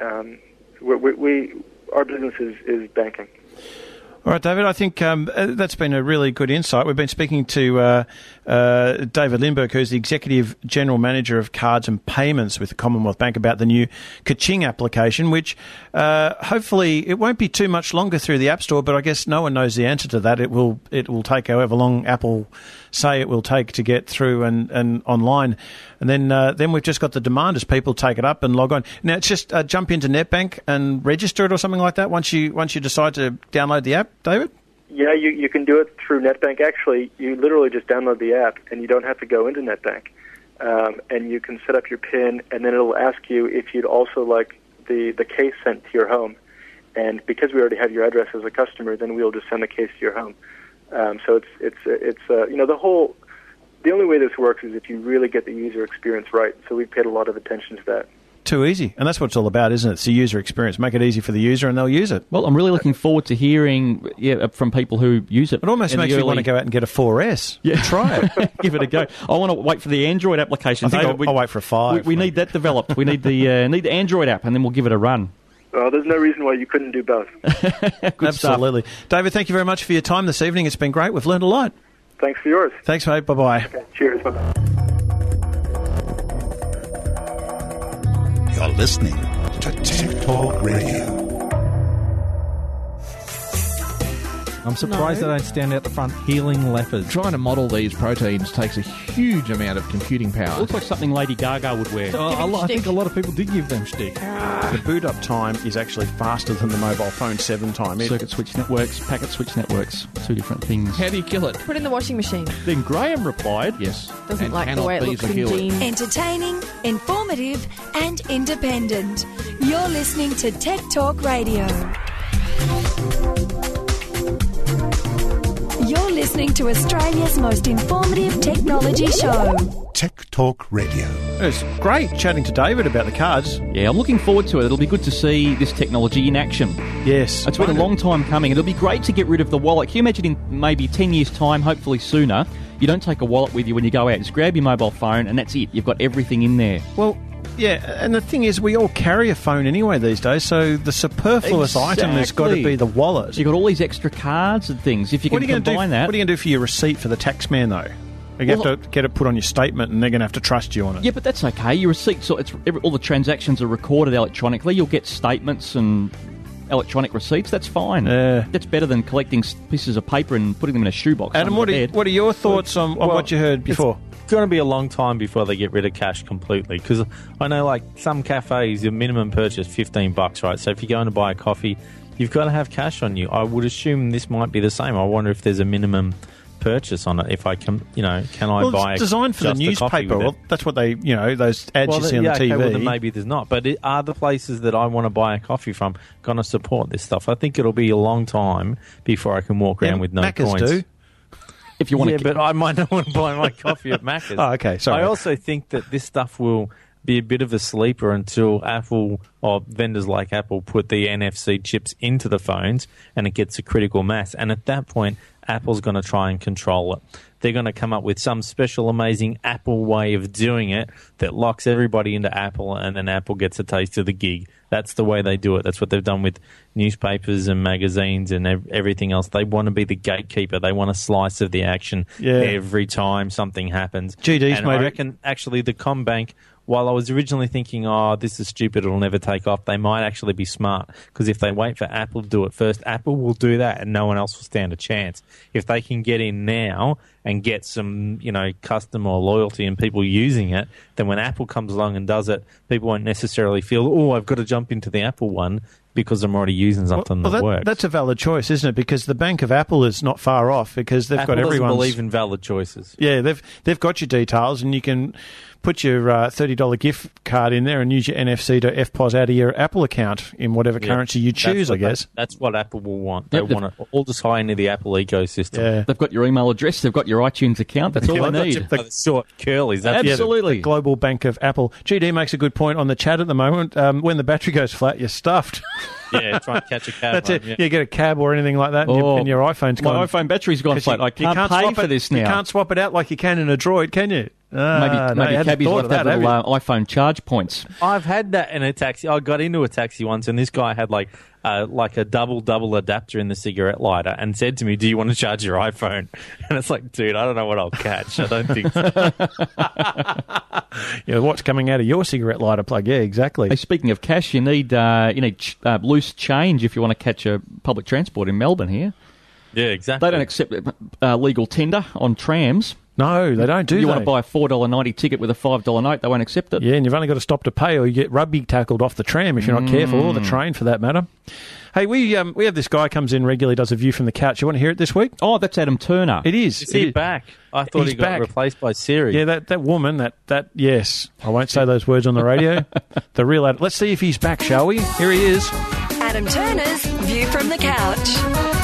Our business is banking. All right, David, I think that's been a really good insight. We've been speaking to David Lindbergh, who's the Executive General Manager of Cards and Payments with the Commonwealth Bank, about the new Kaching application, which hopefully it won't be too much longer through the App Store, but I guess no one knows the answer to that. It will take however long Apple say it will take to get through and online. And then we've just got the demand as people take it up and log on. Now, it's just jump into NetBank and register it or something like that once you decide to download the app, David? Yeah, you can do it through NetBank. Actually, you literally just download the app, and you don't have to go into NetBank. And you can set up your PIN, and then it'll ask you if you'd also like the case sent to your home. And because we already have your address as a customer, then we'll just send the case to your home. So the only way this works is if you really get the user experience right. So we've paid a lot of attention to that. Too easy. And that's what it's all about, isn't it? It's the user experience. Make it easy for the user and they'll use it. Well, I'm really looking forward to hearing from people who use it. It almost makes me want to go out and get a 4S. Yeah. Try it. Give it a go. I want to wait for the Android application. I think I'll wait for a 5. We need that developed. We need the Android app, and then we'll give it a run. There's no reason why you couldn't do both. Absolutely. Stuff. David, thank you very much for your time this evening. It's been great. We've learned a lot. Thanks for yours. Thanks, mate. Bye-bye. Okay. Cheers. Bye-bye. You're listening to Tech Talk Radio. I'm surprised they don't stand out the front healing lepers. Trying to model these proteins takes a huge amount of computing power. Looks like something Lady Gaga would wear. I think a lot of people did give them shtick. The boot up time is actually faster than the mobile phone 7 times. Circuit switch networks, packet switch networks, 2 different things. How do you kill it? Put it in the washing machine. Then Graham replied, yes. Doesn't like the way it looks in jeans. Entertaining, informative and independent. You're listening to Tech Talk Radio. You're listening to Australia's most informative technology show. Tech Talk Radio. It was great chatting to David about the cards. Yeah, I'm looking forward to it. It'll be good to see this technology in action. Yes. It's been a long time coming. It'll be great to get rid of the wallet. Can you imagine in maybe 10 years' time, hopefully sooner, you don't take a wallet with you when you go out. Just grab your mobile phone and that's it. You've got everything in there. Well, yeah, and the thing is, we all carry a phone anyway these days, so the superfluous item has got to be the wallet. You've got all these extra cards and things. If you can combine that... What are you going to do for your receipt for the tax man, though? You have to get it put on your statement, and they're going to have to trust you on it. Yeah, but that's okay. Your receipt, so all the transactions are recorded electronically. You'll get statements and electronic receipts. That's fine. That's better than collecting pieces of paper and putting them in a shoebox. Adam, what are your thoughts on what you heard before? It's going to be a long time before they get rid of cash completely, because I know, like, some cafes, your minimum purchase $15, right? So if you're going to buy a coffee, you've got to have cash on you. I would assume this might be the same. I wonder if there's a minimum purchase on it. If I can, can I buy? It's designed for the newspaper. Well, that's what they, those ads you see on the TV. Okay, well, then maybe there's not. But are the places that I want to buy a coffee from going to support this stuff? I think it'll be a long time before I can walk around with no Macca's coins. Do. If you want but I might not want to buy my coffee at Macca's. Oh, okay, sorry. I also think that this stuff will be a bit of a sleeper until Apple or vendors like Apple put the NFC chips into the phones and it gets a critical mass. And at that point, Apple's going to try and control it. They're going to come up with some special, amazing Apple way of doing it that locks everybody into Apple, and then Apple gets a taste of the gig. That's the way they do it. That's what they've done with newspapers and magazines and everything else. They want to be the gatekeeper. They want a slice of the action every time something happens. GD's and I reckon, actually, the CommBank, while I was originally thinking, this is stupid, it'll never take off, they might actually be smart, because if they wait for Apple to do it first, Apple will do that and no one else will stand a chance. If they can get in now and get some, customer loyalty and people using it, then when Apple comes along and does it, people won't necessarily feel, I've got to jump into the Apple one because I'm already using something that works. That's a valid choice, isn't it? Because the Bank of Apple is not far off, because they've got everyone's... Apple doesn't believe in valid choices. Yeah, they've got your details, and you can put your $30 gift card in there and use your NFC to FPOS out of your Apple account in whatever currency you choose, I guess. That's what Apple will want. They want it all just high into the Apple ecosystem. Yeah. They've got your email address, they've got your iTunes account, that's all they need. The short curlies. Absolutely. The global Bank of Apple. GD makes a good point on the chat at the moment. When the battery goes flat, you're stuffed. Yeah, try and catch a cab. That's it. You get a cab or anything like that, and your iPhone's gone. My iPhone battery's gone flat. I can't pay for this now. You can't swap it out like you can in a Droid, can you? Maybe cabbies left that little iPhone charge points. I've had that in a taxi. I got into a taxi once, and this guy had like a double adapter in the cigarette lighter, and said to me, "Do you want to charge your iPhone?" And it's like, dude, I don't know what I'll catch. I don't think so. What's coming out of your cigarette lighter plug? Yeah, exactly. Hey, speaking of cash, you need loose change if you want to catch a public transport in Melbourne here. Yeah, exactly. They don't accept legal tender on trams. No, they don't do that. You want to buy a $4.90 ticket with a $5 note, they won't accept it. Yeah, and you've only got to stop to pay, or you get rugby tackled off the tram if you're not careful, or the train for that matter. Hey, we have this guy comes in regularly, does a view from the couch. You want to hear it this week? Oh, that's Adam Turner. It is. Is he back? I thought he got replaced by Siri. Yeah, that woman, that yes. I won't say those words on the radio. The real Adam. Let's see if he's back, shall we? Here he is. Adam Turner's View from the Couch.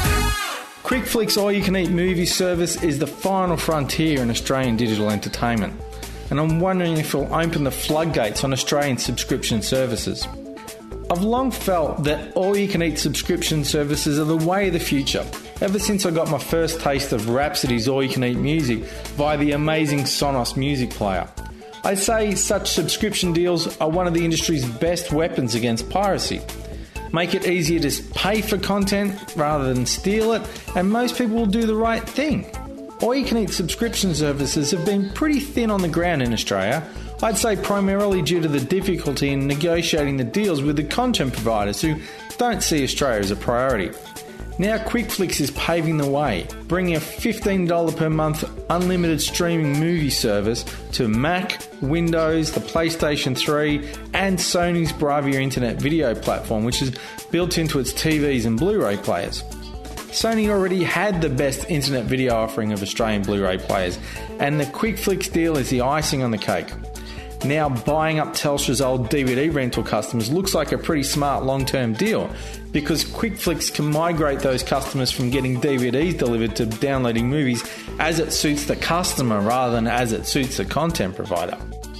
QuickFlix all-you-can-eat movie service is the final frontier in Australian digital entertainment, and I'm wondering if it'll open the floodgates on Australian subscription services. I've long felt that all-you-can-eat subscription services are the way of the future, ever since I got my first taste of Rhapsody's all-you-can-eat music via the amazing Sonos music player. I'd say such subscription deals are one of the industry's best weapons against piracy. Make it easier to pay for content rather than steal it, and most people will do the right thing. All-you-can-eat subscription services have been pretty thin on the ground in Australia, I'd say primarily due to the difficulty in negotiating the deals with the content providers who don't see Australia as a priority. Now QuickFlix is paving the way, bringing a $15 per month unlimited streaming movie service to Mac, Windows, the PlayStation 3 and Sony's Bravia internet video platform, which is built into its TVs and Blu-ray players. Sony already had the best internet video offering of Australian Blu-ray players, and the QuickFlix deal is the icing on the cake. Now buying up Telstra's old DVD rental customers looks like a pretty smart long-term deal, because QuickFlix can migrate those customers from getting DVDs delivered to downloading movies as it suits the customer rather than as it suits the content provider.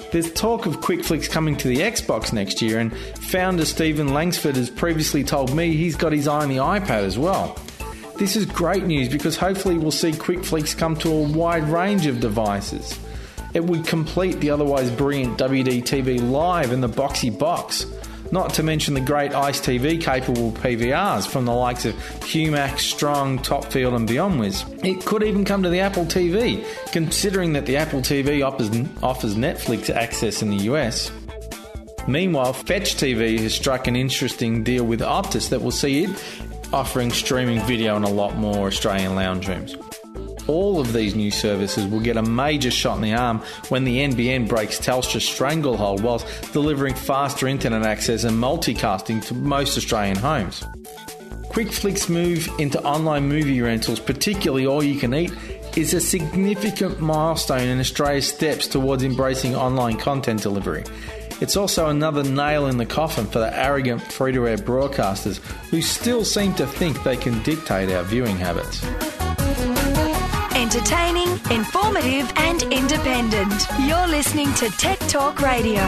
There's talk of QuickFlix coming to the Xbox next year, and founder Stephen Langsford has previously told me he's got his eye on the iPad as well. This is great news because hopefully we'll see QuickFlix come to a wide range of devices. It would complete the otherwise brilliant WD TV Live in the boxy box, not to mention the great ICE TV capable PVRs from the likes of Humax, Strong, Topfield and BeyondWiz. It could even come to the Apple TV, considering that the Apple TV offers Netflix access in the US. Meanwhile, Fetch TV has struck an interesting deal with Optus that will see it offering streaming video in a lot more Australian lounge rooms. All of these new services will get a major shot in the arm when the NBN breaks Telstra's stranglehold whilst delivering faster internet access and multicasting to most Australian homes. QuickFlix move into online movie rentals, particularly all you can eat, is a significant milestone in Australia's steps towards embracing online content delivery. It's also another nail in the coffin for the arrogant free-to-air broadcasters who still seem to think they can dictate our viewing habits. Entertaining, informative and independent. You're listening to Tech Talk Radio.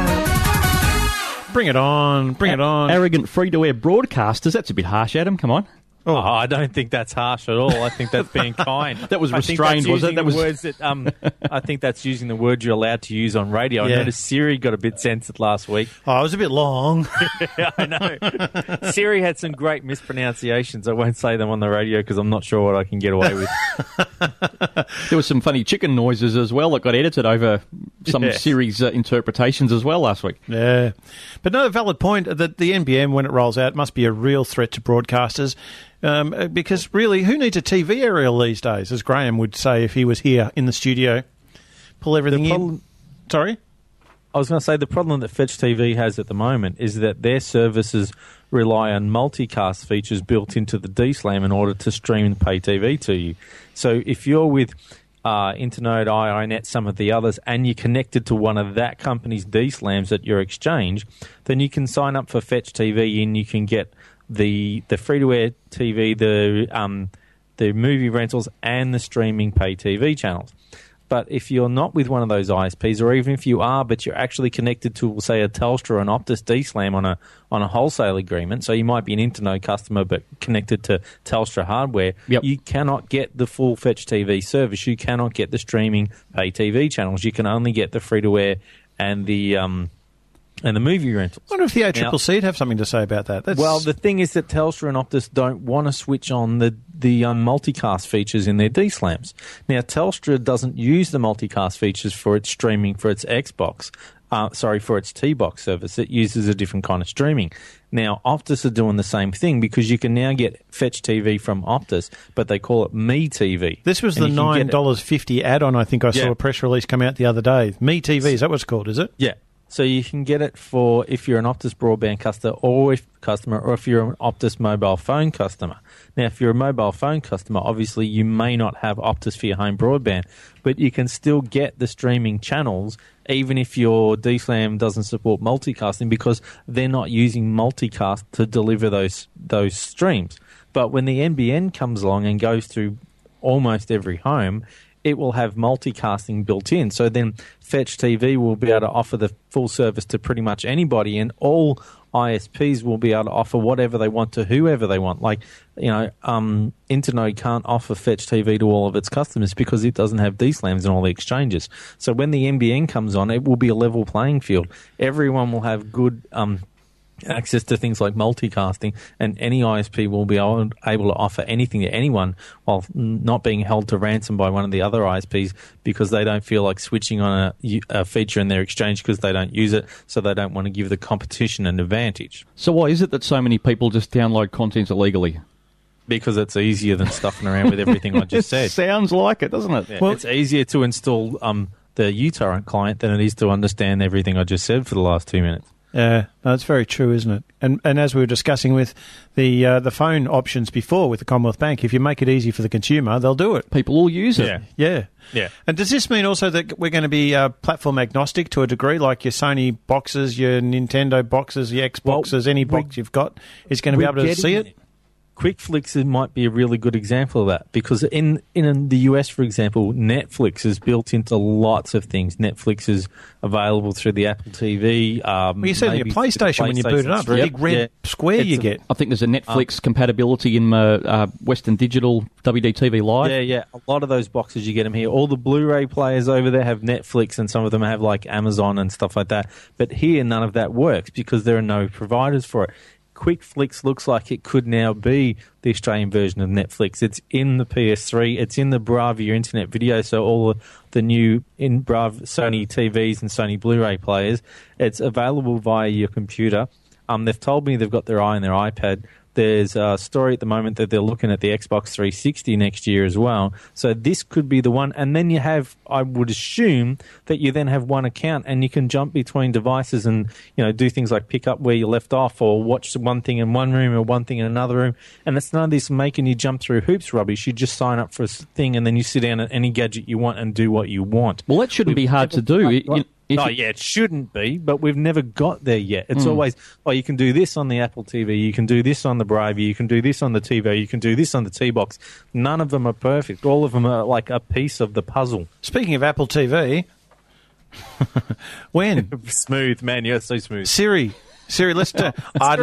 Bring it on, bring it on. Arrogant free-to-air broadcasters, that's a bit harsh, Adam, come on. Oh, I don't think that's harsh at all. I think that's being kind. That was restrained, was it? That was words that I think that's using the word you're allowed to use on radio. I noticed Siri got a bit censored last week. Oh, it was a bit long. Yeah, I know. Siri had some great mispronunciations. I won't say them on the radio because I'm not sure what I can get away with. There was some funny chicken noises as well that got edited over some Siri's interpretations as well last week. Yeah. But no, valid point that the NBN, when it rolls out, must be a real threat to broadcasters. Because really, who needs a TV aerial these days, as Graham would say if he was here in the studio? Pull everything in. Sorry? I was going to say the problem that Fetch TV has at the moment is that their services rely on multicast features built into the DSLAM in order to stream pay TV to you. So if you're with Internode, iiNet, some of the others, and you're connected to one of that company's DSLAMs at your exchange, then you can sign up for Fetch TV and you can get the free-to-air TV, the movie rentals, and the streaming pay TV channels. But if you're not with one of those ISPs, or even if you are, but you're actually connected to, say, a Telstra or an Optus DSLAM on a wholesale agreement, so you might be an Internode customer but connected to Telstra hardware, you cannot get the full Fetch TV service. You cannot get the streaming pay TV channels. You can only get the free-to-air and the movie rentals. I wonder if the ACCC would have something to say about that. Well, the thing is that Telstra and Optus don't want to switch on the multicast features in their DSLAMs. Now, Telstra doesn't use the multicast features for its streaming for its Xbox. For its T-Box service. It uses a different kind of streaming. Now, Optus are doing the same thing because you can now get Fetch TV from Optus, but they call it Me TV. This was the $9.50 add-on, I think I saw a press release come out the other day. Me TV, is that what it's called, is it? Yeah. So you can get it for if you're an Optus broadband customer or if you're an Optus mobile phone customer. Now, if you're a mobile phone customer, obviously you may not have Optus for your home broadband, but you can still get the streaming channels even if your DSLAM doesn't support multicasting because they're not using multicast to deliver those streams. But when the NBN comes along and goes through almost every home, it will have multicasting built in. So then Fetch TV will be able to offer the full service to pretty much anybody, and all ISPs will be able to offer whatever they want to whoever they want. Like, Internode can't offer Fetch TV to all of its customers because it doesn't have DSLAMs in all the exchanges. So when the NBN comes on, it will be a level playing field. Everyone will have good access to things like multicasting, and any ISP will be able to offer anything to anyone while not being held to ransom by one of the other ISPs because they don't feel like switching on a feature in their exchange because they don't use it, so they don't want to give the competition an advantage. So why is it that so many people just download content illegally? Because it's easier than stuffing around with everything I just said. Sounds like it, doesn't it? Yeah, well, it's easier to install the uTorrent client than it is to understand everything I just said for the last 2 minutes. Yeah, that's very true, isn't it? And as we were discussing with the phone options before with the Commonwealth Bank, if you make it easy for the consumer, they'll do it. People will use it. Yeah. And does this mean also that we're going to be platform agnostic to a degree, like your Sony boxes, your Nintendo boxes, your Xboxes, any box you've got is going to be able to see it? QuickFlix might be a really good example of that, because in the US, for example, Netflix is built into lots of things. Netflix is available through the Apple TV. You said your PlayStation when you boot it up, the big red square you get. I think there's a Netflix compatibility in Western Digital WDTV Live. Yeah. A lot of those boxes, you get them here. All the Blu-ray players over there have Netflix, and some of them have like Amazon and stuff like that. But here, none of that works because there are no providers for it. QuickFlix looks like it could now be the Australian version of Netflix. It's in the PS3. It's in the Bravia Internet Video, so all the new Sony TVs and Sony Blu-ray players. It's available via your computer. They've told me they've got their eye on their iPad. There's a story at the moment that they're looking at the Xbox 360 next year as well. So this could be the one. And then you have, I would assume, that you then have one account and you can jump between devices and, do things like pick up where you left off or watch one thing in one room or one thing in another room. And it's none of this making you jump through hoops rubbish. You just sign up for a thing and then you sit down at any gadget you want and do what you want. Well, that shouldn't be hard to do. It shouldn't be, but we've never got there yet. It's always, you can do this on the Apple TV, you can do this on the Bravia, you can do this on the TV, you can do this on the T-Box. None of them are perfect. All of them are like a piece of the puzzle. Speaking of Apple TV, when? Smooth, man, you're so smooth. Siri, let's do... I'd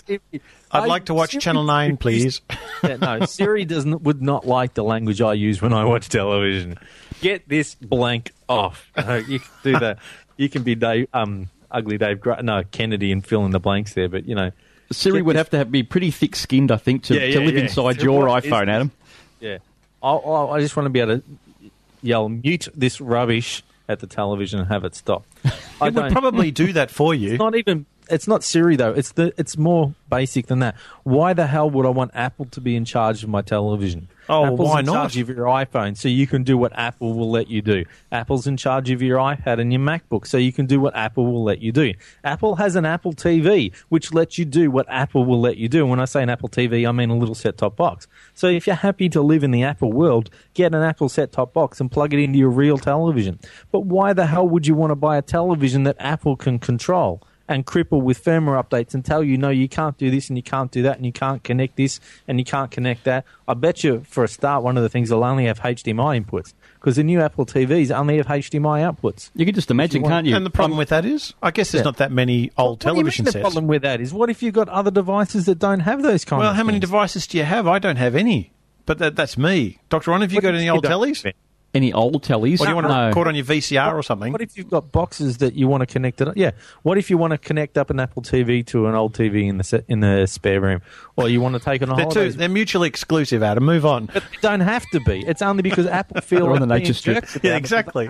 like to watch Channel 9, please. Siri would not like the language I use when I watch television. Get this blank off. You can do that. You can be ugly Dave Kennedy and fill in the blanks there, but Siri would have to be pretty thick-skinned, I think, to live inside your iPhone, Adam. Yeah. I just want to be able to yell, mute this rubbish at the television and have it stop. It would probably do that for you. It's not Siri though. It's more basic than that. Why the hell would I want Apple to be in charge of my television? Apple's why in not? charge of your iPhone, so you can do what Apple will let you do. Apple's in charge of your iPad and your MacBook, so you can do what Apple will let you do. Apple has an Apple TV, which lets you do what Apple will let you do. And when I say an Apple TV, I mean a little set-top box. So if you're happy to live in the Apple world, get an Apple set-top box and plug it into your real television. But why the hell would you want to buy a television that Apple can control and cripple with firmware updates and tell you, no, you can't do this and you can't do that and you can't connect this and you can't connect that? I bet you, for a start, one of the things will only have HDMI inputs, because the new Apple TVs only have HDMI outputs. You can just imagine, can't you? And the problem with that is, I guess there's not that many old television sets. The problem with that is, what if you've got other devices that don't have those kind of things? Well, how many devices do you have? I don't have any. But that's me. Dr. Ron, have you got any old tellies? Any old tellies? Or do you want to record on your VCR or something? What if you've got boxes that you want to connect it? Yeah. What if you want to connect up an Apple TV to an old TV in the spare room, or you want to take it on holidays? They're mutually exclusive, Adam. Move on. But they don't have to be. It's only because Apple feel on the nature strip. Yeah, exactly.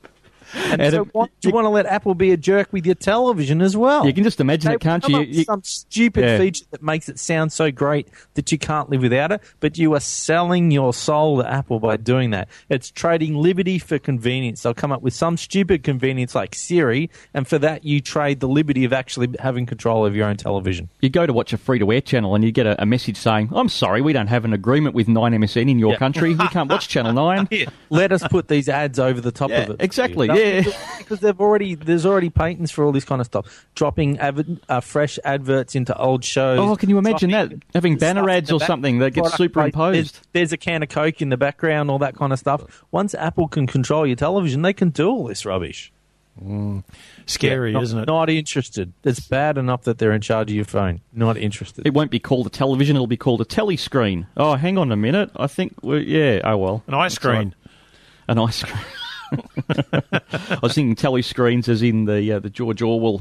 And so you want to let Apple be a jerk with your television as well. You can just imagine it, can't you? Some stupid feature that makes it sound so great that you can't live without it, but you are selling your soul to Apple by doing that. It's trading liberty for convenience. They'll come up with some stupid convenience like Siri, and for that you trade the liberty of actually having control of your own television. You go to watch a free-to-air channel and you get a message saying, I'm sorry, we don't have an agreement with 9MSN in your country. You can't watch Channel 9. Let us put these ads over the top of it. Exactly, yeah. Because there's already patents for all this kind of stuff. Dropping fresh adverts into old shows. Oh, can you imagine that? Having banner ads or something that gets superimposed. There's a can of Coke in the background, all that kind of stuff. Once Apple can control your television, they can do all this rubbish. Scary, isn't it? Not interested. It's bad enough that they're in charge of your phone. Not interested. It won't be called a television, it'll be called a telescreen. Oh, hang on a minute. I think, oh well. An ice screen. An ice screen. I was thinking telescreens as in the George Orwell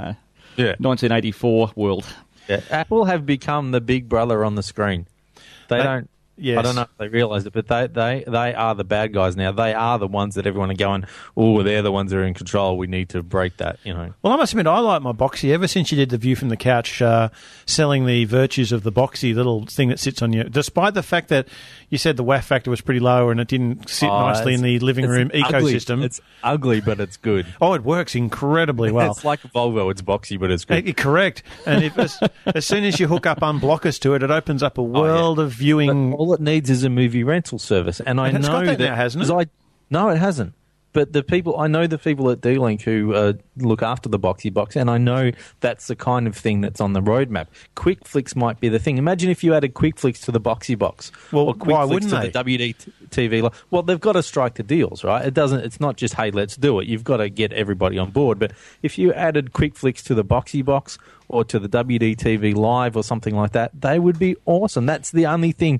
1984 world. Yeah. Apple have become the big brother on the screen. They don't. Yes. I don't know if they realise it, but they are the bad guys now. They are the ones that everyone are going, oh, they're the ones that are in control. We need to break that, Well, I must admit, I like my Boxy. Ever since you did the View from the Couch selling the virtues of the Boxy little thing that sits on you, despite the fact that you said the WAF factor was pretty low and it didn't sit nicely in the living room ecosystem. It's ugly, but it's good. Oh, it works incredibly well. It's like a Volvo. It's boxy, but it's good. Correct. And as soon as you hook up Unblockers to it, it opens up a world of viewing. But all it needs is a movie rental service. And I know that now, hasn't it? No, it hasn't. But I know the people at D-Link who look after the Boxy Box, and I know that's the kind of thing that's on the roadmap. Quick Flicks might be the thing. Imagine if you added Quick Flicks to the Boxy Box. Well, or Quick why Flicks wouldn't to the WDTV. Well, they've got to strike the deals, right? It's not just, hey, let's do it. You've got to get everybody on board. But if you added Quick Flicks to the Boxy Box or to the WDTV Live or something like that, they would be awesome. That's the only thing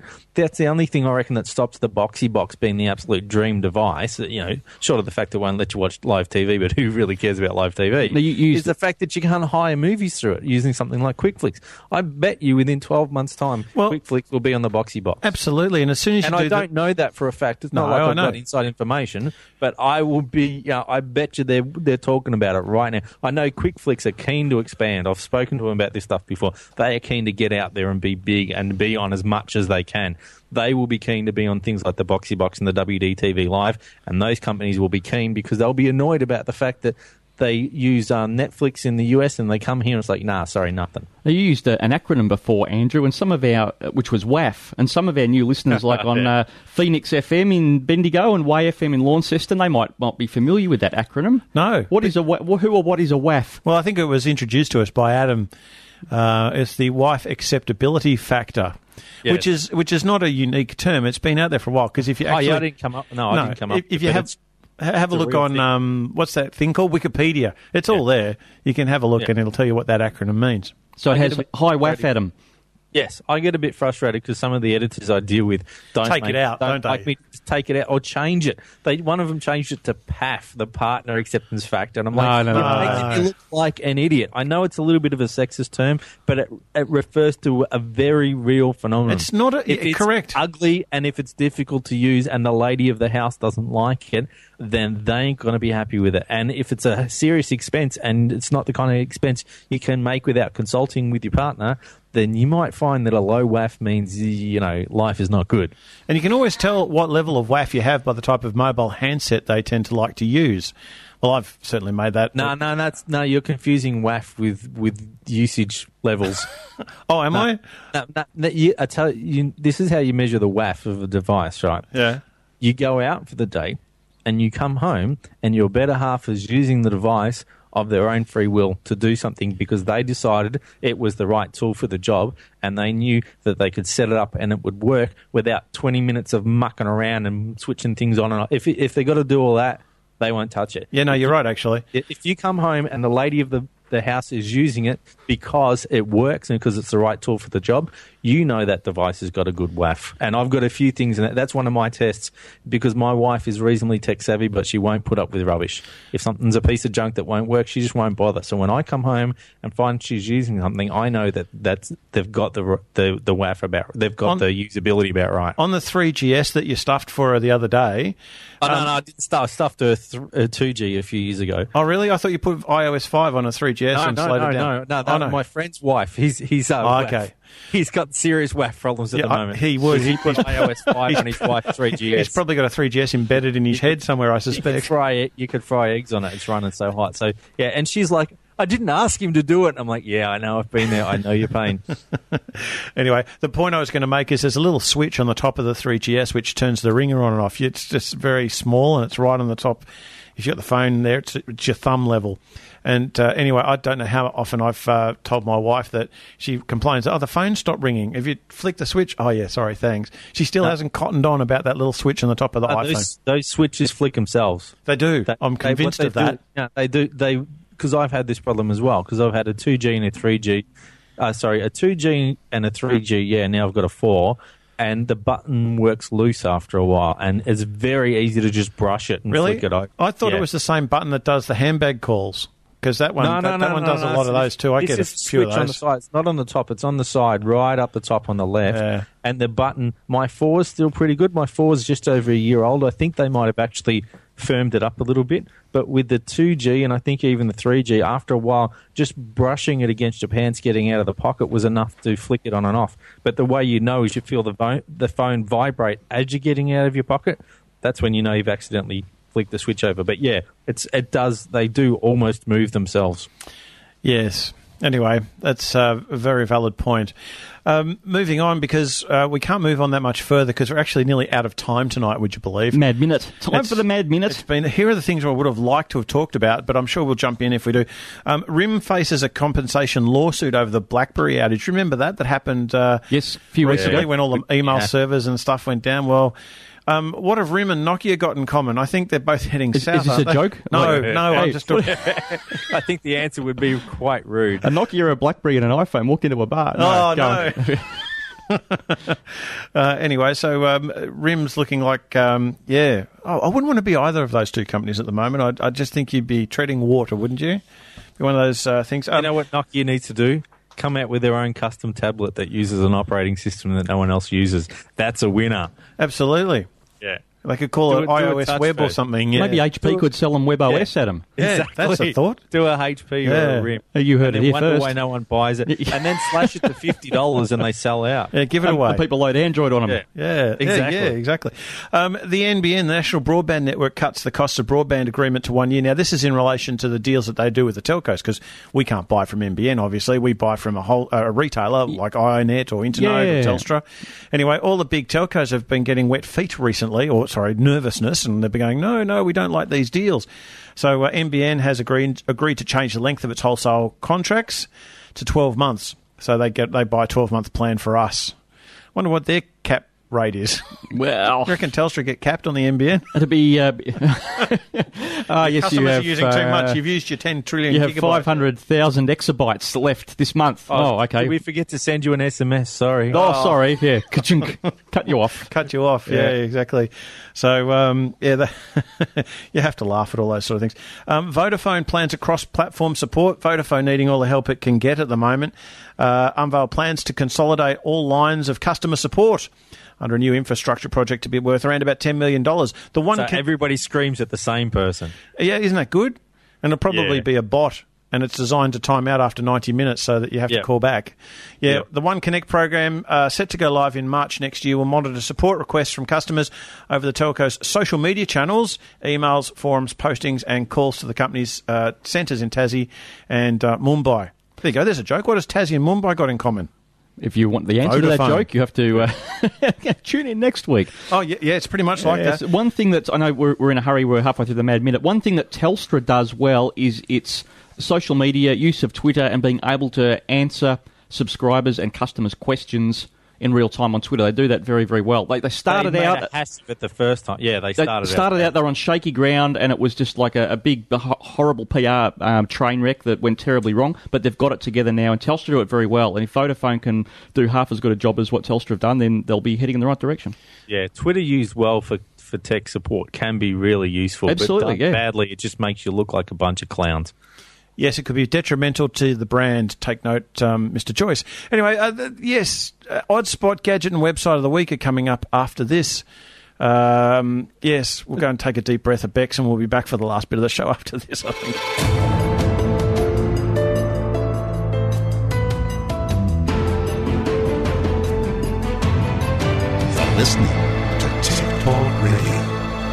I reckon that stops the Boxy Box being the absolute dream device, short of the fact that it won't let you watch live TV, but who really cares about live TV, is the fact that you can't hire movies through it using something like QuickFlix. I bet you within 12 months' time, QuickFlix will be on the Boxy Box. Absolutely, and as soon as I don't know that for a fact. It's not like I've got inside information, but I will be, I bet you they're talking about it right now. I know QuickFlix are keen to expand. I've spoken to them about this stuff before. They are keen to get out there and be big and be on as much as they can. They will be keen to be on things like the Boxy Box and the WDTV Live, and those companies will be keen because they'll be annoyed about the fact that they use Netflix in the US and they come here and it's like, nah, sorry, nothing. You used an acronym before, Andrew, and some of which was WAF, and some of our new listeners, like on Phoenix FM in Bendigo and Way FM in Launceston, they might not be familiar with that acronym. No. What is a WAF? Well, I think it was introduced to us by Adam. It's the wife acceptability factor. Yes. Which is not a unique term. It's been out there for a while. Because if you actually, I didn't come up. No, I didn't come up. If you have a look on what's that thing called, Wikipedia. It's all there. You can have a look and it'll tell you what that acronym means. So it has high WAF, Adam. Yes, I get a bit frustrated because some of the editors I deal with don't take it out, don't like me to take it out or change it. One of them changed it to PAF, the partner acceptance factor, and I'm like, no. Makes me look like an idiot. I know it's a little bit of a sexist term, but it refers to a very real phenomenon. It's not correct. It's ugly, and if it's difficult to use, and the lady of the house doesn't like it, then they ain't going to be happy with it. And if it's a serious expense, and it's not the kind of expense you can make without consulting with your partner, then you might find that a low WAF means, life is not good. And you can always tell what level of WAF you have by the type of mobile handset they tend to like to use. Well, I've certainly made that. No, you're confusing WAF with usage levels. Oh, am I? I tell you, this is how you measure the WAF of a device, right? Yeah. You go out for the day, and you come home, and your better half is using the device of their own free will to do something because they decided it was the right tool for the job and they knew that they could set it up and it would work without 20 minutes of mucking around and switching things on and off. If they got to do all that, they won't touch it. Yeah, no, you're right, actually. If you come home and the lady of the house is using it because it works and because it's the right tool for the job, you know that device has got a good WAF. And I've got a few things in it. That's one of my tests because my wife is reasonably tech savvy, but she won't put up with rubbish. If something's a piece of junk that won't work, she just won't bother. So when I come home and find she's using something, I know that they've got the WAF about, they've got the usability about right. On the 3GS that you stuffed for her the other day. No, I didn't stuff. I stuffed her 2G a few years ago. Oh, really? I thought you put iOS 5 on a 3GS and slowed it down. No, my friend's wife. He's okay. He's got serious WAF problems at the moment. He would. He put iOS 5 on his wife's 3GS. He's probably got a 3GS embedded in his head somewhere, I suspect. You could fry eggs on it. It's running so hot. So yeah, and she's like, I didn't ask him to do it. I'm like, yeah, I know. I've been there. I know your pain. Anyway, the point I was going to make is there's a little switch on the top of the 3GS which turns the ringer on and off. It's just very small and it's right on the top. If you've got the phone there, it's your thumb level. And anyway, I don't know how often I've told my wife that she complains, the phone stopped ringing. If you flick the switch, oh, yeah, sorry, thanks. She still hasn't cottoned on about that little switch on the top of the iPhone. Those switches flick themselves. They do. I'm convinced of that. Yeah, they do. Because I've had this problem as well, because I've had a 2G and a 3G. A 2G and a 3G, yeah, now I've got a 4. And the button works loose after a while, and it's very easy to just brush it and flick it over. I thought it was the same button that does the handbag calls, because that one does a lot of those too. I get a few of those. On the side. It's not on the top, it's on the side, right up the top on the left. Yeah. And the button, my 4 is still pretty good. My 4 is just over a year old. I think they might have actually firmed it up a little bit, but with the 2G and I think even the 3G, after a while, just brushing it against your pants getting out of the pocket was enough to flick it on and off. But the way you know is you feel the phone vibrate as you're getting out of your pocket. That's when you know you've accidentally flicked the switch over. But yeah, they do almost move themselves. Yes. Anyway, that's a very valid point. Moving on, because we can't move on that much further because we're actually nearly out of time tonight, would you believe? Mad Minute. Time for the Mad Minute. Here are the things I would have liked to have talked about, but I'm sure we'll jump in if we do. RIM faces a compensation lawsuit over the BlackBerry outage. Remember that? That happened yes, a few weeks ago when all the email servers and stuff went down. Well, what have RIM and Nokia got in common? I think they're both heading south. Is this a joke? No, I'm just talking. I think the answer would be quite rude. A Nokia, a BlackBerry, and an iPhone walk into a bar. No. Anyway, so RIM's looking like, I wouldn't want to be either of those two companies at the moment. I just think you'd be treading water, wouldn't you? Be one of those things. You know what Nokia needs to do? Come out with their own custom tablet that uses an operating system that no one else uses. That's a winner. Absolutely. Yeah. They could call it iOS Web or something. Yeah. Maybe HP could sell them WebOS at them. Yeah, exactly. That's a thought. Do a HP or a RIM. You heard it here wonder first. why no one buys it. And then slash it to $50 and they sell out. Yeah, give it away. And people load Android on them. Yeah, exactly. The NBN, the National Broadband Network, cuts the cost of broadband agreement to 1 year. Now, this is in relation to the deals that they do with the telcos, because we can't buy from NBN, obviously. We buy from a retailer like iiNet or Internode or Telstra. Anyway, all the big telcos have been getting wet feet recently, nervousness, and they've been going, no, we don't like these deals. So NBN has agreed to change the length of its wholesale contracts to 12 months. So they buy a 12-month plan for us. Wonder what their cap rate is. Well, you reckon Telstra get capped on the NBN? It'll be. Yes, you have. Using too much. You've used your 10 trillion. You have gigabytes. 500,000 exabytes left this month. Okay. Did we forget to send you an SMS? Sorry. Sorry. Yeah. Cut you off. Cut you off. Yeah, exactly. So, you have to laugh at all those sort of things. Vodafone plans a cross-platform support. Vodafone needing all the help it can get at the moment. Unveiled plans to consolidate all lines of customer support under a new infrastructure project to be worth around about $10 million. Everybody screams at the same person. Yeah, isn't that good? And it'll probably be a bot, and it's designed to time out after 90 minutes so that you have to call back. The One Connect program, set to go live in March next year, will monitor support requests from customers over the telco's social media channels, emails, forums, postings, and calls to the company's centres in Tassie and Mumbai. There you go, there's a joke. What has Tassie and Mumbai got in common? If you want the answer to that joke, you have to tune in next week. Oh, yeah, it's pretty much like that. One thing that, I know we're in a hurry, we're halfway through the Mad Minute. One thing that Telstra does well is its social media, use of Twitter, and being able to answer subscribers and customers' questions in real time on Twitter. They do that very, very well. They started out at the first time. Yeah, they started out. They were on shaky ground, and it was just like a big, horrible PR train wreck that went terribly wrong. But they've got it together now, and Telstra do it very well. And if Vodafone can do half as good a job as what Telstra have done, then they'll be heading in the right direction. Yeah, Twitter used well for tech support can be really useful. Absolutely, but done badly, it just makes you look like a bunch of clowns. Yes, it could be detrimental to the brand. Take note, Mr. Joyce. Anyway, Odd Spot, Gadget and Website of the Week are coming up after this. Yes, we'll go and take a deep breath of Bex, and we'll be back for the last bit of the show after this, I think. You're listening to Tech Talk Radio.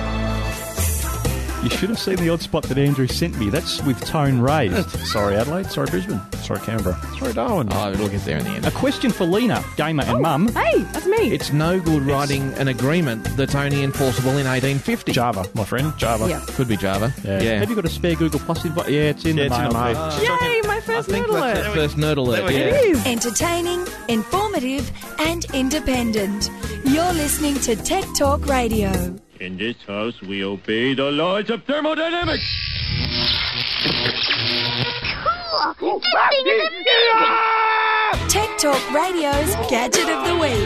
You should have seen the Odd Spot that Andrew sent me. That's with tone raised. Sorry, Adelaide. Sorry, Brisbane. Sorry, Canberra. Sorry, Darwin. Oh, we'll get there in the end. A question for Lena, gamer and mum. Hey, that's me. It's no good writing an agreement that's only enforceable in 1850. Java, my friend. Java. Yeah. Could be Java. Yeah. Have you got a spare Google Plus invite? Yeah, it's in the mail. Yay, my first nerd alert. First nerd alert. It is. Entertaining, informative, and independent. You're listening to Tech Talk Radio. In this house, we obey the laws of thermodynamics. Cool. Tech Talk Radio's Gadget of the Week.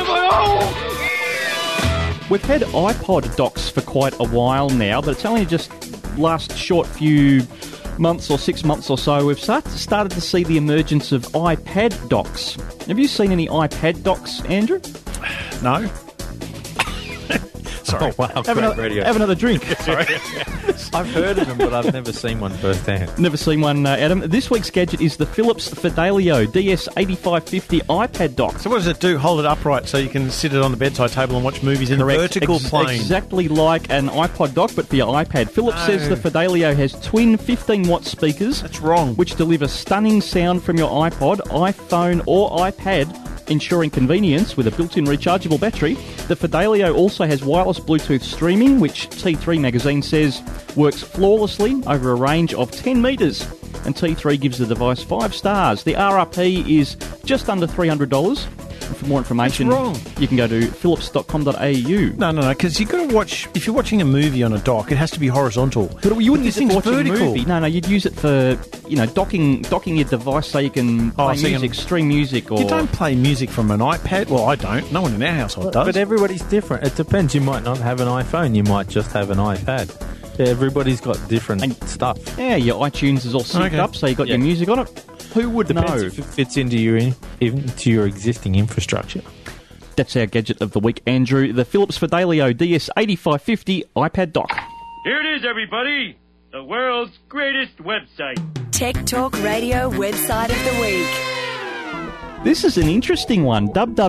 We've had iPod docks for quite a while now, but it's only just last short few months or 6 months or so we've started to see the emergence of iPad docks. Have you seen any iPad docks, Andrew? No. Sorry. Oh, wow, Have another drink. Sorry. I've heard of them, but I've never seen one firsthand. Never seen one, Adam. This week's gadget is the Philips Fidelio DS8550 iPad dock. So what does it do? Hold it upright so you can sit it on the bedside table and watch movies in the vertical plane. Exactly like an iPod dock, but for your iPad. Philips says the Fidelio has twin 15-watt speakers. That's wrong. Which deliver stunning sound from your iPod, iPhone or iPad, ensuring convenience with a built-in rechargeable battery. The Fidelio also has wireless Bluetooth streaming, which T3 magazine says works flawlessly over a range of 10 metres. And T3 gives the device 5 stars. The RRP is just under $300. And for more information, you can go to philips.com.au. No, because you've got to watch... If you're watching a movie on a dock, it has to be horizontal. But you wouldn't use it for watching vertical. a movie. No, you'd use it for, docking your device so you can play music, stream music. Or You don't play music from an iPad? Well, I don't. No one in our household does. But everybody's different. It depends. You might not have an iPhone. You might just have an iPad. Everybody's got different stuff. Yeah, your iTunes is all synced up, so you got your music on it. Who would know? If it fits into your existing infrastructure. That's our gadget of the week, Andrew. The Philips Fidelio DS8550 iPad dock. Here it is, everybody. The world's greatest website. Tech Talk Radio website of the week. This is an interesting one,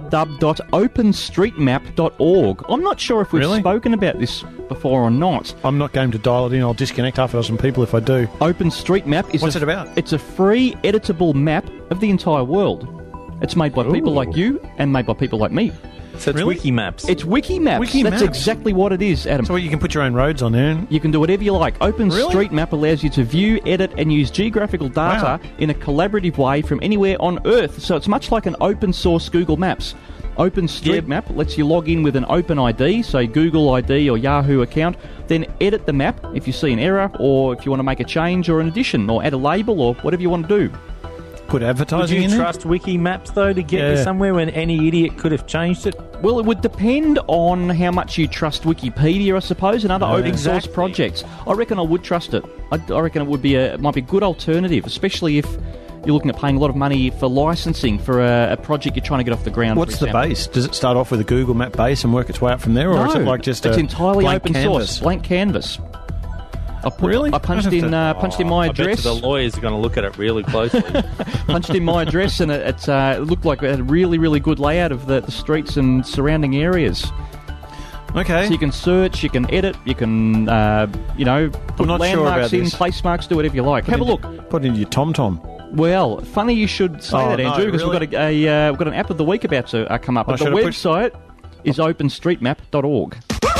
www.openstreetmap.org. I'm not sure if we've spoken about this before or not. I'm not going to dial it in. I'll disconnect half a dozen people if I do. OpenStreetMap is... What's it about? It's a free, editable map of the entire world. It's made by people like you and made by people like me. So it's Wikimaps. It's Wikimaps. That's exactly what it is, Adam. So you can put your own roads on there? You can do whatever you like. OpenStreetMap allows you to view, edit and use geographical data in a collaborative way from anywhere on Earth. So it's much like an open source Google Maps. OpenStreetMap lets you log in with an open ID, say Google ID or Yahoo account, then edit the map if you see an error or if you want to make a change or an addition or add a label or whatever you want to do. Put advertising in there? Would you trust Wikimaps, though, to get you somewhere when any idiot could have changed it? Well, it would depend on how much you trust Wikipedia, I suppose, and other open source projects. I reckon I would trust it. I reckon it would be might be a good alternative, especially if you're looking at paying a lot of money for licensing for a project you're trying to get off the ground. What's the base? Does it start off with a Google Map base and work its way up from there, or is it like just it's a entirely blank open canvas? source, blank canvas. I punched in my I address. bet the lawyers are going to look at it really closely. Punched in my address, and it looked like it had a really, really good layout of the streets and surrounding areas. Okay. So you can search, you can edit, you can, put landmarks in, place marks, do whatever you like. Have a look. Put it into your TomTom. Well, funny you should say that, Andrew, because we've got we've got an app of the week about to come up. But the website is openstreetmap.org.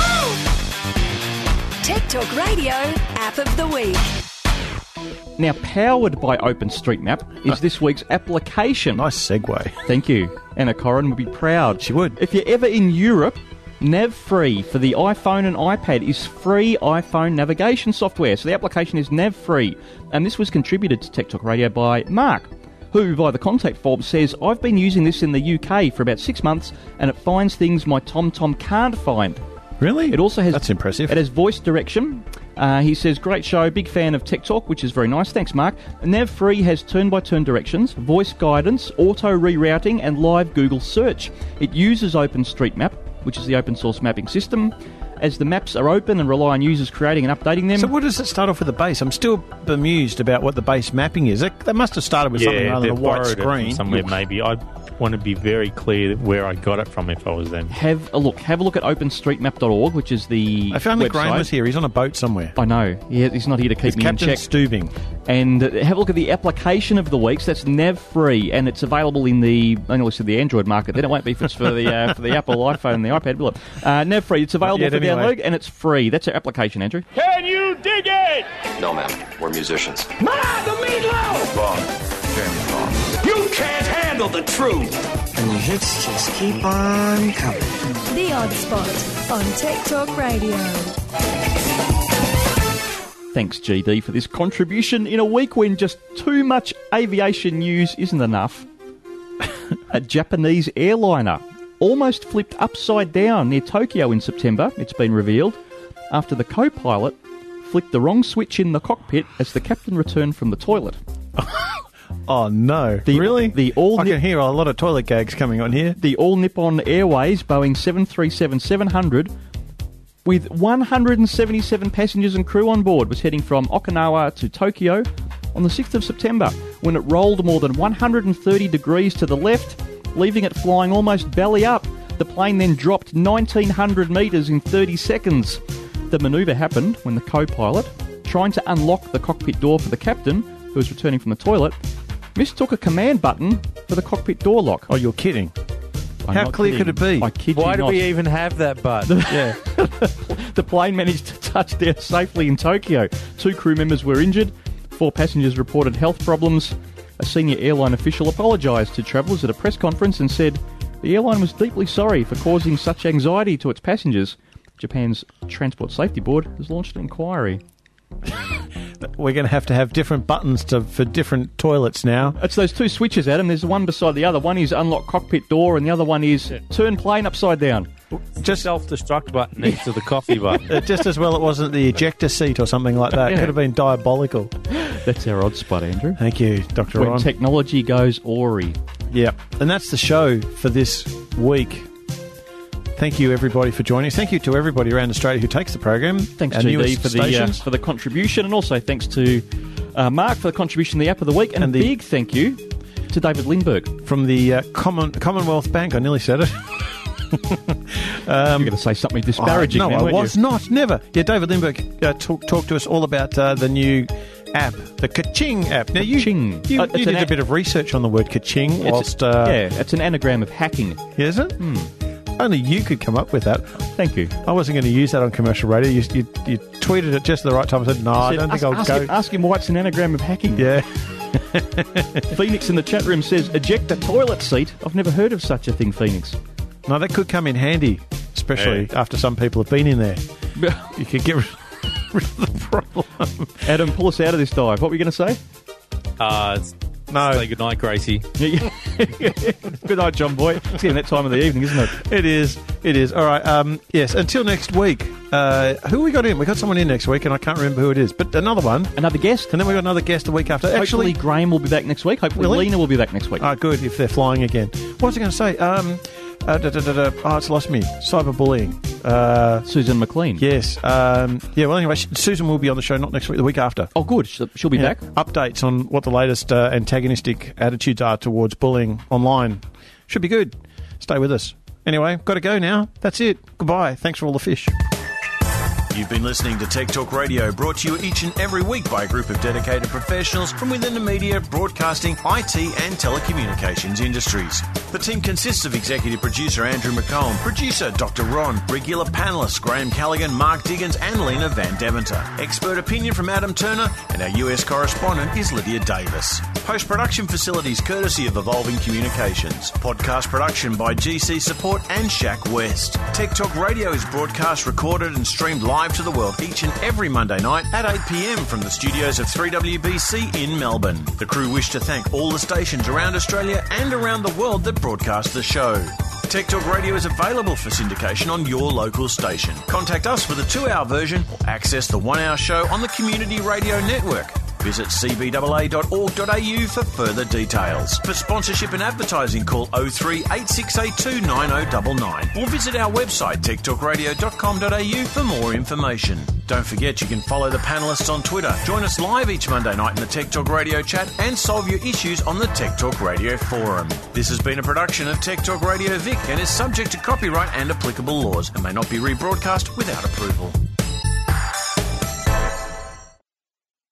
Tech Talk Radio app of the week. Now, powered by OpenStreetMap is this week's application. Nice segue. Thank you. Anna Corrin would be proud. She would. If you're ever in Europe, NavFree for the iPhone and iPad is free iPhone navigation software. So the application is NavFree. And this was contributed to Tech Talk Radio by Mark, who, via the contact form, says, I've been using this in the UK for about 6 months and it finds things my TomTom can't find. Really? It also has... That's impressive. It has voice direction. He says, great show, big fan of Tech Talk, which is very nice. Thanks, Mark. NavFree has turn-by-turn directions, voice guidance, auto-rerouting, and live Google search. It uses OpenStreetMap, which is the open-source mapping system, as the maps are open and rely on users creating and updating them. So what does it start off with the base? I'm still bemused about what the base mapping is. They must have started with something rather than a white screen. Somewhere maybe. I want to be very clear where I got it from if I was them. Have a look at openstreetmap.org, which is the I found website. that Graham was here. He's on a boat somewhere. I know. He's not here to keep me in check. Stubing. And have a look at the application of the week. So that's NavFree, and it's available in the Android market. Then it won't be for the for the Apple iPhone and the iPad, will it? NavFree, it's available for download, and it's free. That's our application, Andrew. Can you dig it? No, ma'am. We're musicians. Ma, the meatloaf! Wrong. Very wrong. You can't handle the truth. And the hits just keep on coming. The Odd Spot on Tech Talk Radio. Thanks, GD, for this contribution in a week when just too much aviation news isn't enough. A Japanese airliner almost flipped upside down near Tokyo in September, it's been revealed, after the co-pilot flicked the wrong switch in the cockpit as the captain returned from the toilet. Oh, no. Really? I can hear a lot of toilet gags coming on here. The All Nippon Airways Boeing 737-700 with 177 passengers and crew on board, was heading from Okinawa to Tokyo on the 6th of September when it rolled more than 130 degrees to the left, leaving it flying almost belly up. The plane then dropped 1,900 metres in 30 seconds. The manoeuvre happened when the co-pilot, trying to unlock the cockpit door for the captain, who was returning from the toilet, mistook a command button for the cockpit door lock. Oh, you're kidding. How clear could it be? I kid you Why do not. we even have that button? Yeah. The plane managed to touch down safely in Tokyo. 2 crew members were injured. 4 passengers reported health problems. A senior airline official apologised to travellers at a press conference and said the airline was deeply sorry for causing such anxiety to its passengers. Japan's Transport Safety Board has launched an inquiry. We're going to have different buttons for different toilets now. It's those 2 switches, Adam. There's one beside the other. One is unlock cockpit door and the other one is turn plane upside down. Just self-destruct button next to the coffee button. Just as well it wasn't the ejector seat or something like that. It could have been diabolical. That's our odd spot, Andrew. Thank you, Dr. When Ron. technology goes awry. Yeah, and that's the show for this week. Thank you, everybody, for joining us. Thank you to everybody around Australia who takes the program. Thanks, our GD, newest for the contribution, and also thanks to Mark for the contribution to the App of the Week, and a big thank you to David Lindbergh. From the Commonwealth Bank. I nearly said it. You're going to say something disparaging no, now, I weren't was you? not. Never. Yeah, David Lindbergh talked to us all about the new app, the Ka-Ching app. Now, you did a bit of research on the word Ka-Ching whilst... it's an anagram of hacking. Is it? Only you could come up with that. Thank you. I wasn't going to use that on commercial radio. You tweeted it just at the right time. I said, no, I don't think I'll go. Ask him why it's an anagram of hacking. Yeah. Phoenix in the chat room says, eject a toilet seat. I've never heard of such a thing, Phoenix. No, that could come in handy, especially after some people have been in there. You could get rid of the problem. Adam, pull us out of this dive. What were you going to say? No. Say good night, Gracie. Good night, John Boy. It's getting that time of the evening, isn't it? It is. It is. All right. Yes, until next week. Who we got in? We got someone in next week, and I can't remember who it is. But another one. Another guest. And then we got another guest the week after. Hopefully Graham will be back next week. Hopefully Lena will be back next week. Oh, good, if they're flying again. What was I going to say? It's lost me. Cyberbullying. Susan McLean. Yes. Well, anyway, Susan will be on the show, not next week, the week after. Oh, good. She'll be back. Updates on what the latest antagonistic attitudes are towards bullying online. Should be good. Stay with us. Anyway, got to go now. That's it. Goodbye. Thanks for all the fish. You've been listening to Tech Talk Radio, brought to you each and every week by a group of dedicated professionals from within the media, broadcasting, IT and telecommunications industries. The team consists of executive producer Andrew McComb, producer Dr. Ron, regular panellists Graham Callaghan, Mark Diggins and Lena Van Deventer. Expert opinion from Adam Turner, and our US correspondent is Lydia Davis. Post-production facilities courtesy of Evolving Communications. Podcast production by GC Support and Shaq West. Tech Talk Radio is broadcast, recorded and streamed live to the world each and every Monday night at 8 p.m. from the studios of 3WBC in Melbourne. The crew wish to thank all the stations around Australia and around the world that broadcast the show. Tech Talk Radio is available for syndication on your local station. Contact us with a 2-hour version or access the 1-hour show on the Community Radio Network. Visit cbaa.org.au for further details. For sponsorship and advertising, call 03 8682 9099 or visit our website techtalkradio.com.au for more information. Don't forget you can follow the panellists on Twitter. Join us live each Monday night in the Tech Talk Radio chat and solve your issues on the Tech Talk Radio forum. This has been a production of Tech Talk Radio Vic and is subject to copyright and applicable laws and may not be rebroadcast without approval.